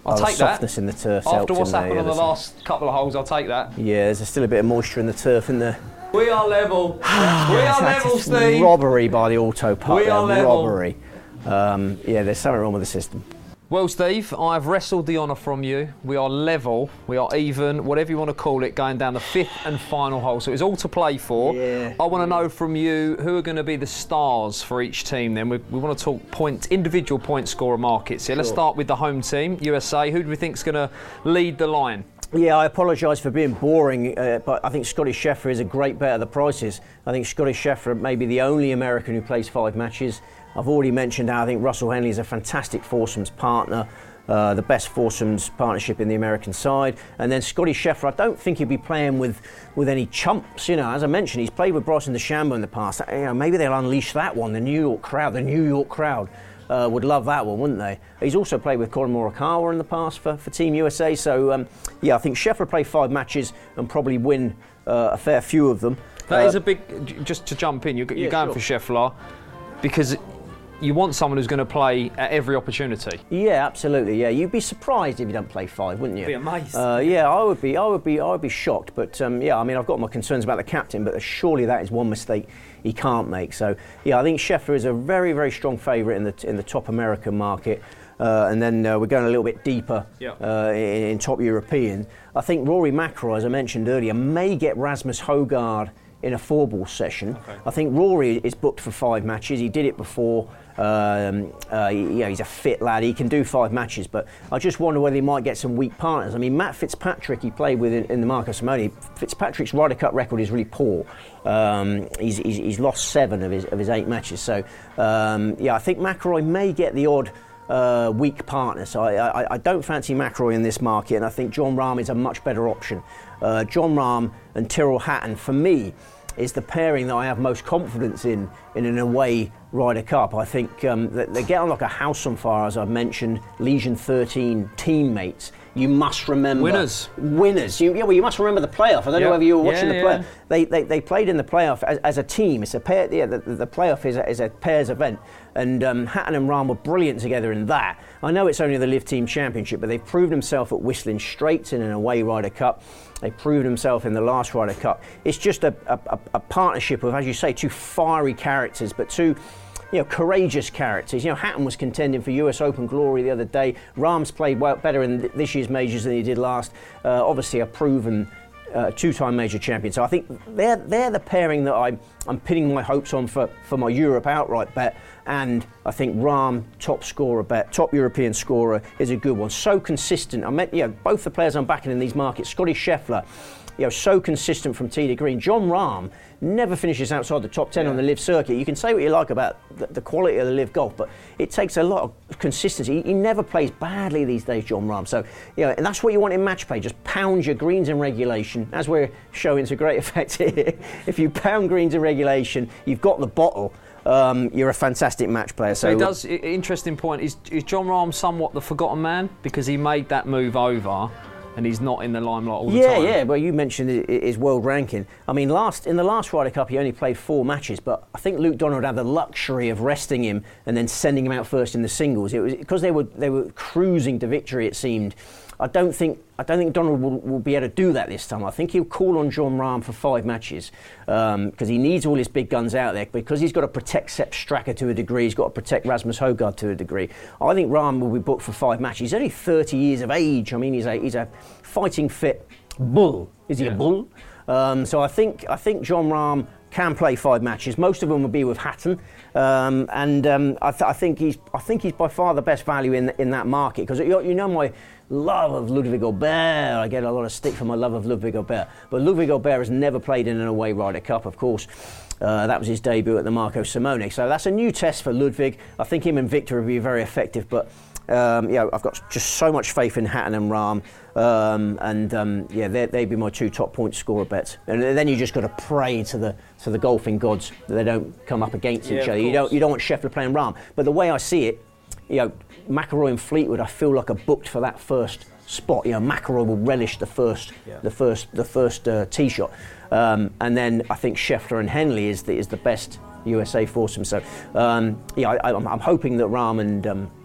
[SPEAKER 1] I'll
[SPEAKER 2] oh,
[SPEAKER 1] take
[SPEAKER 2] the
[SPEAKER 1] that.
[SPEAKER 2] softness in the turf.
[SPEAKER 1] After what's
[SPEAKER 2] there,
[SPEAKER 1] happened
[SPEAKER 2] yeah,
[SPEAKER 1] on the
[SPEAKER 2] there's-
[SPEAKER 1] last couple of holes, I'll take that.
[SPEAKER 2] Yeah, there's still a bit of moisture in the turf in there.
[SPEAKER 1] We are level. we are level,
[SPEAKER 2] That's
[SPEAKER 1] Steve.
[SPEAKER 2] robbery by the auto putt.
[SPEAKER 1] We
[SPEAKER 2] there,
[SPEAKER 1] are level.
[SPEAKER 2] Robbery. Um, yeah, there's something wrong with the system.
[SPEAKER 1] Well, Steve, I've wrestled the honour from you. We are level, we are even, whatever you want to call it, going down the fifth and final hole. So it's all to play for.
[SPEAKER 2] Yeah.
[SPEAKER 1] I want to know from you who are going to be the stars for each team then. We, we want to talk point, individual point scorer markets. Yeah, let's
[SPEAKER 2] Sure.
[SPEAKER 1] start with the home team, U S A. Who do we think is going to lead the line?
[SPEAKER 2] Yeah, I apologise for being boring, uh, but I think Scotty Scheffler is a great bet at the prices. I think Scotty Scheffler may be the only American who plays five matches. I've already mentioned how I think Russell Henley is a fantastic foursomes partner, uh, the best foursomes partnership in the American side. And then Scotty Scheffler, I don't think he'll be playing with, with any chumps. You know, as I mentioned, he's played with Bryson DeChambeau in the past. You know, maybe they'll unleash that one. The New York crowd, the New York crowd. Uh, would love that one, wouldn't they? He's also played with Colin Morikawa in the past for, for Team U S A. So, um, yeah, I think Scheffler will play five matches and probably win uh, a fair few of them.
[SPEAKER 1] That
[SPEAKER 2] uh,
[SPEAKER 1] is a big, just to jump in, you're, you're
[SPEAKER 2] yeah,
[SPEAKER 1] going
[SPEAKER 2] sure.
[SPEAKER 1] for Scheffler because you want someone who's going to play at every opportunity.
[SPEAKER 2] Yeah, absolutely. Yeah, you'd be surprised if you don't play five, wouldn't you?
[SPEAKER 4] Be amazed.
[SPEAKER 2] Uh, yeah, I would be. I would be. I would be shocked. But um, yeah, I mean, I've got my concerns about the captain, but surely that is one mistake he can't make. So yeah, I think Scheffler is a very, very strong favourite in the in the top American market. Uh, and then uh, we're going a little bit deeper
[SPEAKER 1] Yeah.
[SPEAKER 2] uh, in, in top European. I think Rory McIlroy, as I mentioned earlier, may get Rasmus Højgaard in a four-ball session.
[SPEAKER 1] Okay.
[SPEAKER 2] I think Rory is booked for five matches. He did it before. Um, uh, yeah, he's a fit lad. He can do five matches, but I just wonder whether he might get some weak partners. I mean, Matt Fitzpatrick, he played with in, in the Marco Simone. Fitzpatrick's Ryder Cup record is really poor. Um, he's, he's, he's lost seven of his of his eight matches. So um, yeah, I think McIlroy may get the odd uh, weak partner. So I, I, I don't fancy McIlroy in this market, and I think Jon Rahm is a much better option. Uh, Jon Rahm and Tyrrell Hatton, for me, is the pairing that I have most confidence in in an away Ryder Cup. I think um, that they get on like a house on fire, as I've mentioned. Legion thirteen teammates. You must remember
[SPEAKER 1] Winners.
[SPEAKER 2] Winners. You, yeah, well, you must remember the playoff. I don't
[SPEAKER 1] Yeah.
[SPEAKER 2] know whether you were watching
[SPEAKER 1] Yeah,
[SPEAKER 2] the
[SPEAKER 1] yeah.
[SPEAKER 2] playoff. They, they they played in the playoff as, as a team. It's a pair. Yeah, the, the playoff is a, is a pairs event, and um, Hatton and Rahm were brilliant together in that. I know it's only the Live Team Championship, but they've proved themselves at Whistling Straits in an away Ryder Cup. They proved himself in the last Ryder Cup. It's just a, a, a partnership of, as you say, two fiery characters, but two, you know, courageous characters. You know, Hatton was contending for U S Open glory the other day. Rahm's played well, better in th- this year's majors than he did last. Uh, obviously, a proven uh, two-time major champion. So I think they're they're the pairing that I'm I'm pinning my hopes on for, for my Europe outright bet. And I think Rahm, top scorer bet, top European scorer, is a good one. So consistent. I meant, you know, both the players I'm backing in these markets. Scotty Scheffler, you know, so consistent from tee to green. Jon Rahm never finishes outside the top ten
[SPEAKER 1] Yeah.
[SPEAKER 2] on the Live circuit. You can say what you like about the, the quality of the Live golf, but it takes a lot of consistency. He, he never plays badly these days, Jon Rahm. So, you know, and that's what you want in match play. Just pound your greens in regulation, as we're showing to great effect here. If you pound greens in regulation, you've got the bottle. Um, you're a fantastic match player.
[SPEAKER 1] So
[SPEAKER 2] So
[SPEAKER 1] he does. i- Interesting point. Is, is Jon Rahm somewhat the forgotten man because he made that move over, and he's not in the limelight all the
[SPEAKER 2] Yeah,
[SPEAKER 1] time?
[SPEAKER 2] yeah. Well, you mentioned i- i- his world ranking. I mean, last in the last Ryder Cup, he only played four matches, but I think Luke Donald had the luxury of resting him and then sending him out first in the singles. It was because they were they were cruising to victory. It seemed. I don't think I don't think Donald will, will be able to do that this time. I think he'll call on Jon Rahm for five matches because um, he needs all his big guns out there, because he's got to protect Sepp Straka to a degree. He's got to protect Rasmus Højgaard to a degree. I think Rahm will be booked for five matches. He's only thirty years of age. I mean, he's a he's a fighting fit bull. Is he
[SPEAKER 1] Yeah.
[SPEAKER 2] a bull? Um, so I think I think Jon Rahm can play five matches. Most of them will be with Hatton, um, and um, I, th- I think he's I think he's by far the best value in in that market, because you, you know my love of Ludwig Aubert. I get a lot of stick for my love of Ludwig Aubert, but Ludwig Aubert has never played in an away Ryder Cup, of course. Uh, that was his debut at the Marco Simone, so that's a new test for Ludwig. I think him and Victor will be very effective, but um, yeah, I've got just so much faith in Hatton and Rahm, um, and um, yeah, they'd be my two top point scorer bets. And then you just got to pray to the to the golfing gods that they don't come up against
[SPEAKER 4] Yeah,
[SPEAKER 2] each
[SPEAKER 4] of
[SPEAKER 2] other. You
[SPEAKER 4] course.
[SPEAKER 2] don't you don't want Scheffler playing Rahm, but the way I see it, you know, McIlroy and Fleetwood, I feel like are booked for that first spot. You know, McIlroy will relish the first,
[SPEAKER 4] Yeah.
[SPEAKER 2] the first, the first uh, tee shot, um, and then I think Scheffler and Henley is the is the best U S A foursome. So, um, yeah, I, I'm, I'm hoping that Rahm and um,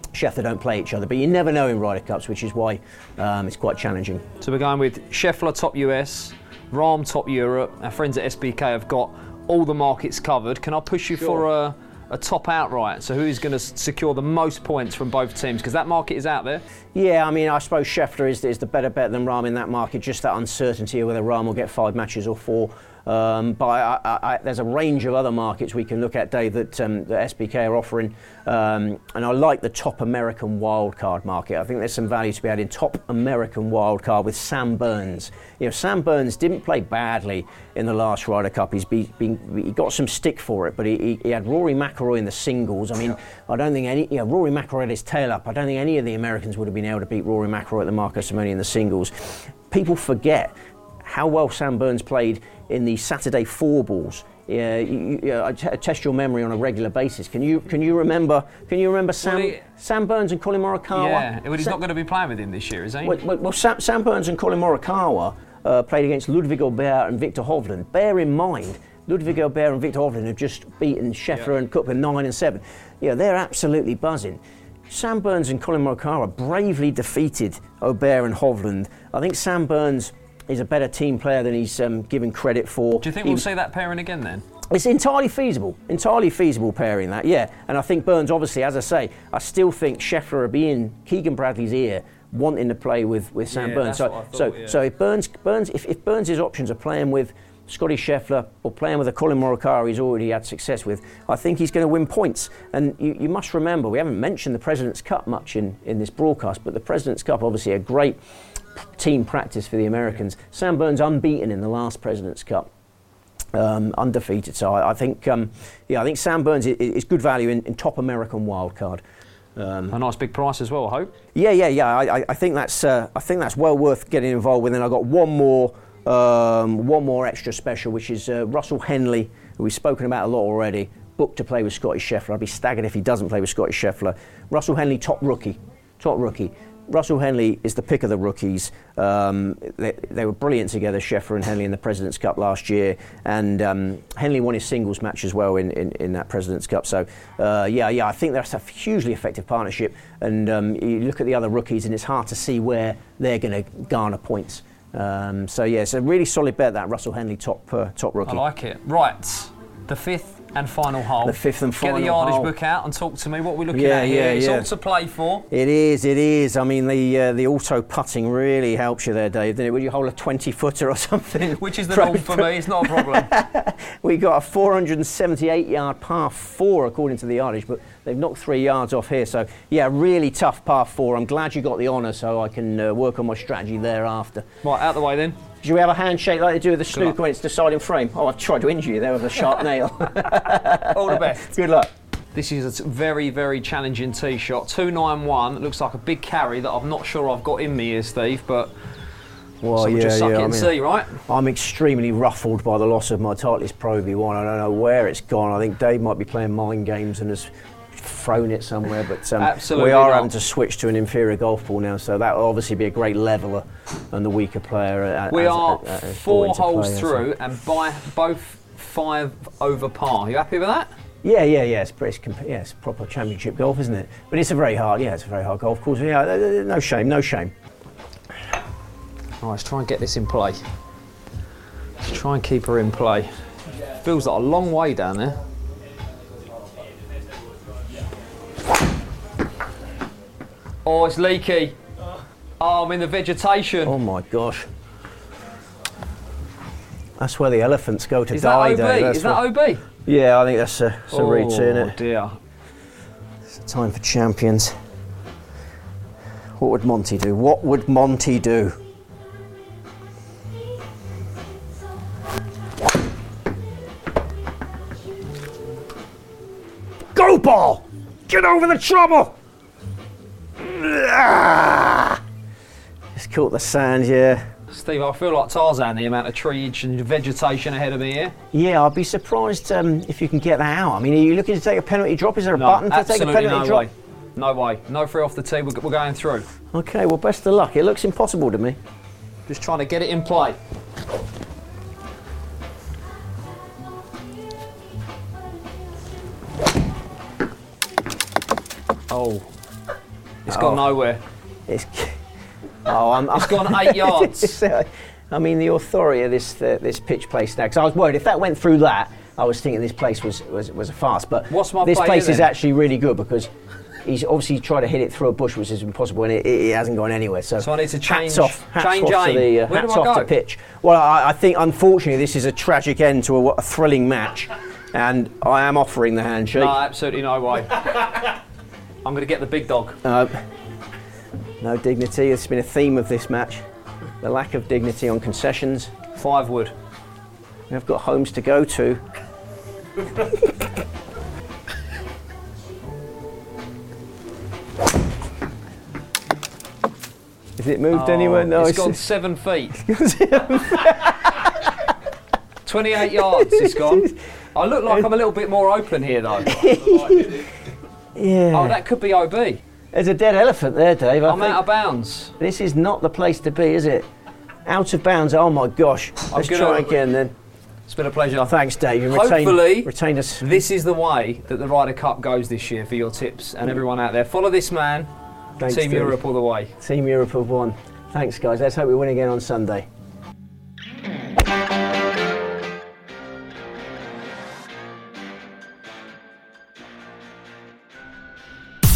[SPEAKER 2] Scheffler don't play each other, but you never know in Ryder Cups, which is why um, it's quite challenging.
[SPEAKER 1] So we're going with Scheffler top U S, Rahm top Europe. Our friends at S B K have got all the markets covered. Can I push you
[SPEAKER 2] Sure.
[SPEAKER 1] for a, a top outright? So who is going to secure the most points from both teams? Because that market is out there.
[SPEAKER 2] Yeah, I mean, I suppose Scheffler is, is the better bet than Rahm in that market, just that uncertainty of whether Rahm will get five matches or four. Um, but I, I, I, there's a range of other markets we can look at, Dave, that, um, that S B K are offering. Um, and I like the top American wildcard market. I think there's some value to be had in top American wildcard with Sam Burns. You know, Sam Burns didn't play badly in the last Ryder Cup. He's been, been, he got some stick for it, but he, he, he had Rory McIlroy in the singles. I mean, I don't think any, you know, Rory McIlroy had his tail up. I don't think any of the Americans would have been able to beat Rory McIlroy at the Marcus Simone in the singles. People forget how well Sam Burns played in the Saturday four balls. Yeah, you, you, I t- test your memory on a regular basis. Can you can you remember? Can you remember Sam
[SPEAKER 1] Well, he-
[SPEAKER 2] Sam Burns and Colin Morikawa?
[SPEAKER 1] Yeah, well, he's
[SPEAKER 2] Sa-
[SPEAKER 1] not going to be playing with him this year, is he?
[SPEAKER 2] Well, well, well Sam, Sam Burns and Colin Morikawa uh, played against Ludwig Aubert and Victor Hovland. Bear in mind, Ludwig Aubert and Victor Hovland have just beaten Scheffler
[SPEAKER 1] Yeah.
[SPEAKER 2] and Koepka nine and seven. Yeah, they're absolutely buzzing. Sam Burns and Colin Morikawa bravely defeated Aubert and Hovland. I think Sam Burns is a better team player than he's um, given credit for.
[SPEAKER 1] Do you think
[SPEAKER 2] He-
[SPEAKER 1] we'll see that pairing again then?
[SPEAKER 2] It's entirely feasible, entirely feasible pairing that, yeah. And I think Burns, obviously, as I say, I still think Scheffler will be in Keegan Bradley's ear, wanting to play with, with Sam
[SPEAKER 1] Yeah,
[SPEAKER 2] Burns.
[SPEAKER 1] that's
[SPEAKER 2] So,
[SPEAKER 1] what I thought,
[SPEAKER 2] so,
[SPEAKER 1] yeah.
[SPEAKER 2] so if Burns, Burns, if, if Burns' options are playing with Scotty Scheffler or playing with a Colin Morikawa he's already had success with, I think he's going to win points. And you, you must remember, we haven't mentioned the President's Cup much in, in this broadcast, but the President's Cup, obviously, a great team practice for the Americans. Sam Burns unbeaten in the last President's Cup. Um, undefeated, so I, I think, um, yeah, I think Sam Burns is, is good value in, in top American wildcard. Um,
[SPEAKER 1] A nice big price as well, I hope.
[SPEAKER 2] yeah, yeah, yeah. I, I- I think that's, uh, I think that's well worth getting involved with. And I've got one more, um, one more extra special, which is uh, Russell Henley, who we've spoken about a lot already. Booked to play with Scotty Scheffler. I'd be staggered if he doesn't play with Scotty Scheffler. Russell Henley, top rookie, top rookie. Russell Henley is the pick of the rookies. Um, they, they were brilliant together, Scheffler and Henley, in the President's Cup last year. And um, Henley won his singles match as well in, in, in that President's Cup. So, uh, yeah, yeah, I think that's a hugely effective partnership. And um, you look at the other rookies, and it's hard to see where they're going to garner points. Um, so, yeah, it's a really solid bet, that Russell Henley top uh, top rookie.
[SPEAKER 1] I like it. Right, the fifth and final hole.
[SPEAKER 2] The fifth and final
[SPEAKER 1] Get the yardage
[SPEAKER 2] hole.
[SPEAKER 1] book out and talk to me. What we're looking
[SPEAKER 2] Yeah,
[SPEAKER 1] at here.
[SPEAKER 2] yeah,
[SPEAKER 1] It's
[SPEAKER 2] yeah.
[SPEAKER 1] all to play for.
[SPEAKER 2] It is, it is. I mean, the uh, the auto putting really helps you there, Dave, didn't it? Would you hold a twenty footer or something?
[SPEAKER 1] Which is the
[SPEAKER 2] Pro-
[SPEAKER 1] norm for me. It's not a problem.
[SPEAKER 2] We got a four hundred seventy-eight yard par four according to the yardage, but they've knocked three yards off here. So, yeah, really tough par four. I'm glad you got the honour so I can uh, work on my strategy thereafter.
[SPEAKER 1] Right, out the way then.
[SPEAKER 2] Do we have a handshake like they do with the
[SPEAKER 1] luck.
[SPEAKER 2] snooker when it's deciding frame? Oh, I've tried to injure you there with a sharp nail.
[SPEAKER 1] All the best.
[SPEAKER 2] Good luck.
[SPEAKER 1] This is a very, very challenging tee shot. two nine one. It looks like a big carry that I'm not sure I've got in me here, Steve, but
[SPEAKER 2] Well,
[SPEAKER 1] so we'll just suck it
[SPEAKER 2] I
[SPEAKER 1] and
[SPEAKER 2] mean,
[SPEAKER 1] see, right?
[SPEAKER 2] I'm extremely ruffled by the loss of my Titleist Pro V one. I don't know where it's gone. I think Dave might be playing mind games and has thrown it somewhere, but um,
[SPEAKER 1] Absolutely
[SPEAKER 2] we are
[SPEAKER 1] not.
[SPEAKER 2] having to switch to an inferior golf ball now, so that will obviously be a great leveler and the weaker player. Uh,
[SPEAKER 1] We
[SPEAKER 2] as-
[SPEAKER 1] are
[SPEAKER 2] uh, uh, brought
[SPEAKER 1] four
[SPEAKER 2] into
[SPEAKER 1] holes
[SPEAKER 2] play, so-
[SPEAKER 1] through and by both five over par. You happy with that?
[SPEAKER 2] Yeah, yeah, yeah. It's, it's, comp- yeah, it's proper championship golf, isn't it? But it's a very hard, yeah, it's a very hard golf course. Yeah, uh, uh, no shame, no shame.
[SPEAKER 1] Right, let's try and get this in play. Let's try and keep her in play. Feels like a long way down there. Oh, it's leaky. Oh, I'm in the vegetation.
[SPEAKER 2] Oh my gosh. That's where the elephants go to
[SPEAKER 1] Is that
[SPEAKER 2] die,
[SPEAKER 1] O B?
[SPEAKER 2] Dave. That's
[SPEAKER 1] Is that
[SPEAKER 2] where-
[SPEAKER 1] O B?
[SPEAKER 2] Yeah, I think that's a, that's a
[SPEAKER 1] Oh
[SPEAKER 2] read to, innit?
[SPEAKER 1] dear.
[SPEAKER 2] It's a time for champions. What would Monty do? What would Monty do? Go ball! Get over the trouble! Ah! Just caught the sand, yeah.
[SPEAKER 1] Steve, I feel like Tarzan, the amount of trees and vegetation ahead of me here.
[SPEAKER 2] Yeah, I'd be surprised um, if you can get that out. I mean, are you looking to take a penalty drop? Is there a
[SPEAKER 1] No,
[SPEAKER 2] button to take a
[SPEAKER 1] absolutely
[SPEAKER 2] penalty
[SPEAKER 1] no
[SPEAKER 2] drop?
[SPEAKER 1] way. No way. No free off the tee. We're, we're going through.
[SPEAKER 2] Okay, well, best of luck. It looks impossible to me.
[SPEAKER 1] Just trying to get it in play. Oh, It's gone
[SPEAKER 2] Oh.
[SPEAKER 1] nowhere.
[SPEAKER 2] It's, oh, I'm,
[SPEAKER 1] It's gone eight yards.
[SPEAKER 2] I mean, the authority of this uh, this pitch place now. Because I was worried if that went through that, I was thinking this place was was, was a farce. But
[SPEAKER 1] What's my
[SPEAKER 2] this
[SPEAKER 1] play
[SPEAKER 2] place
[SPEAKER 1] here,
[SPEAKER 2] is
[SPEAKER 1] then?
[SPEAKER 2] actually really good because he's obviously tried to hit it through a bush, which is impossible, and it, it hasn't gone anywhere. So,
[SPEAKER 1] So I need to change-
[SPEAKER 2] hats off, hats
[SPEAKER 1] change
[SPEAKER 2] off to
[SPEAKER 1] aim.
[SPEAKER 2] the uh,
[SPEAKER 1] Where do
[SPEAKER 2] hats
[SPEAKER 1] I
[SPEAKER 2] off
[SPEAKER 1] go?
[SPEAKER 2] to pitch. Well, I, I think unfortunately this is a tragic end to a, a thrilling match, and I am offering the handshake.
[SPEAKER 1] No, absolutely no way. I'm going to get the big dog.
[SPEAKER 2] Uh, no dignity. It's been a theme of this match. The lack of dignity on concessions.
[SPEAKER 1] Five wood.
[SPEAKER 2] We've got homes to go to. Has it moved
[SPEAKER 1] Oh,
[SPEAKER 2] anywhere? No,
[SPEAKER 1] it's gone seven feet. twenty-eight yards it's gone. I look like I'm a little bit more open here though.
[SPEAKER 2] yeah.
[SPEAKER 1] Oh, that could be O B.
[SPEAKER 2] There's a dead elephant there, Dave. I
[SPEAKER 1] I'm
[SPEAKER 2] think
[SPEAKER 1] out of bounds.
[SPEAKER 2] this is not the place to be, is it? Out of bounds. Oh my gosh. Let's
[SPEAKER 1] gonna-
[SPEAKER 2] try again then.
[SPEAKER 1] It's been a pleasure.
[SPEAKER 2] Thanks, Dave. You
[SPEAKER 1] Hopefully-
[SPEAKER 2] retained, retained us.
[SPEAKER 1] This is the way that the Ryder Cup goes this year for your tips and everyone out there. Follow this man.
[SPEAKER 2] Thanks,
[SPEAKER 1] Team
[SPEAKER 2] Dave.
[SPEAKER 1] Europe all the way.
[SPEAKER 2] Team Europe have won. Thanks, guys. Let's hope we win again on Sunday.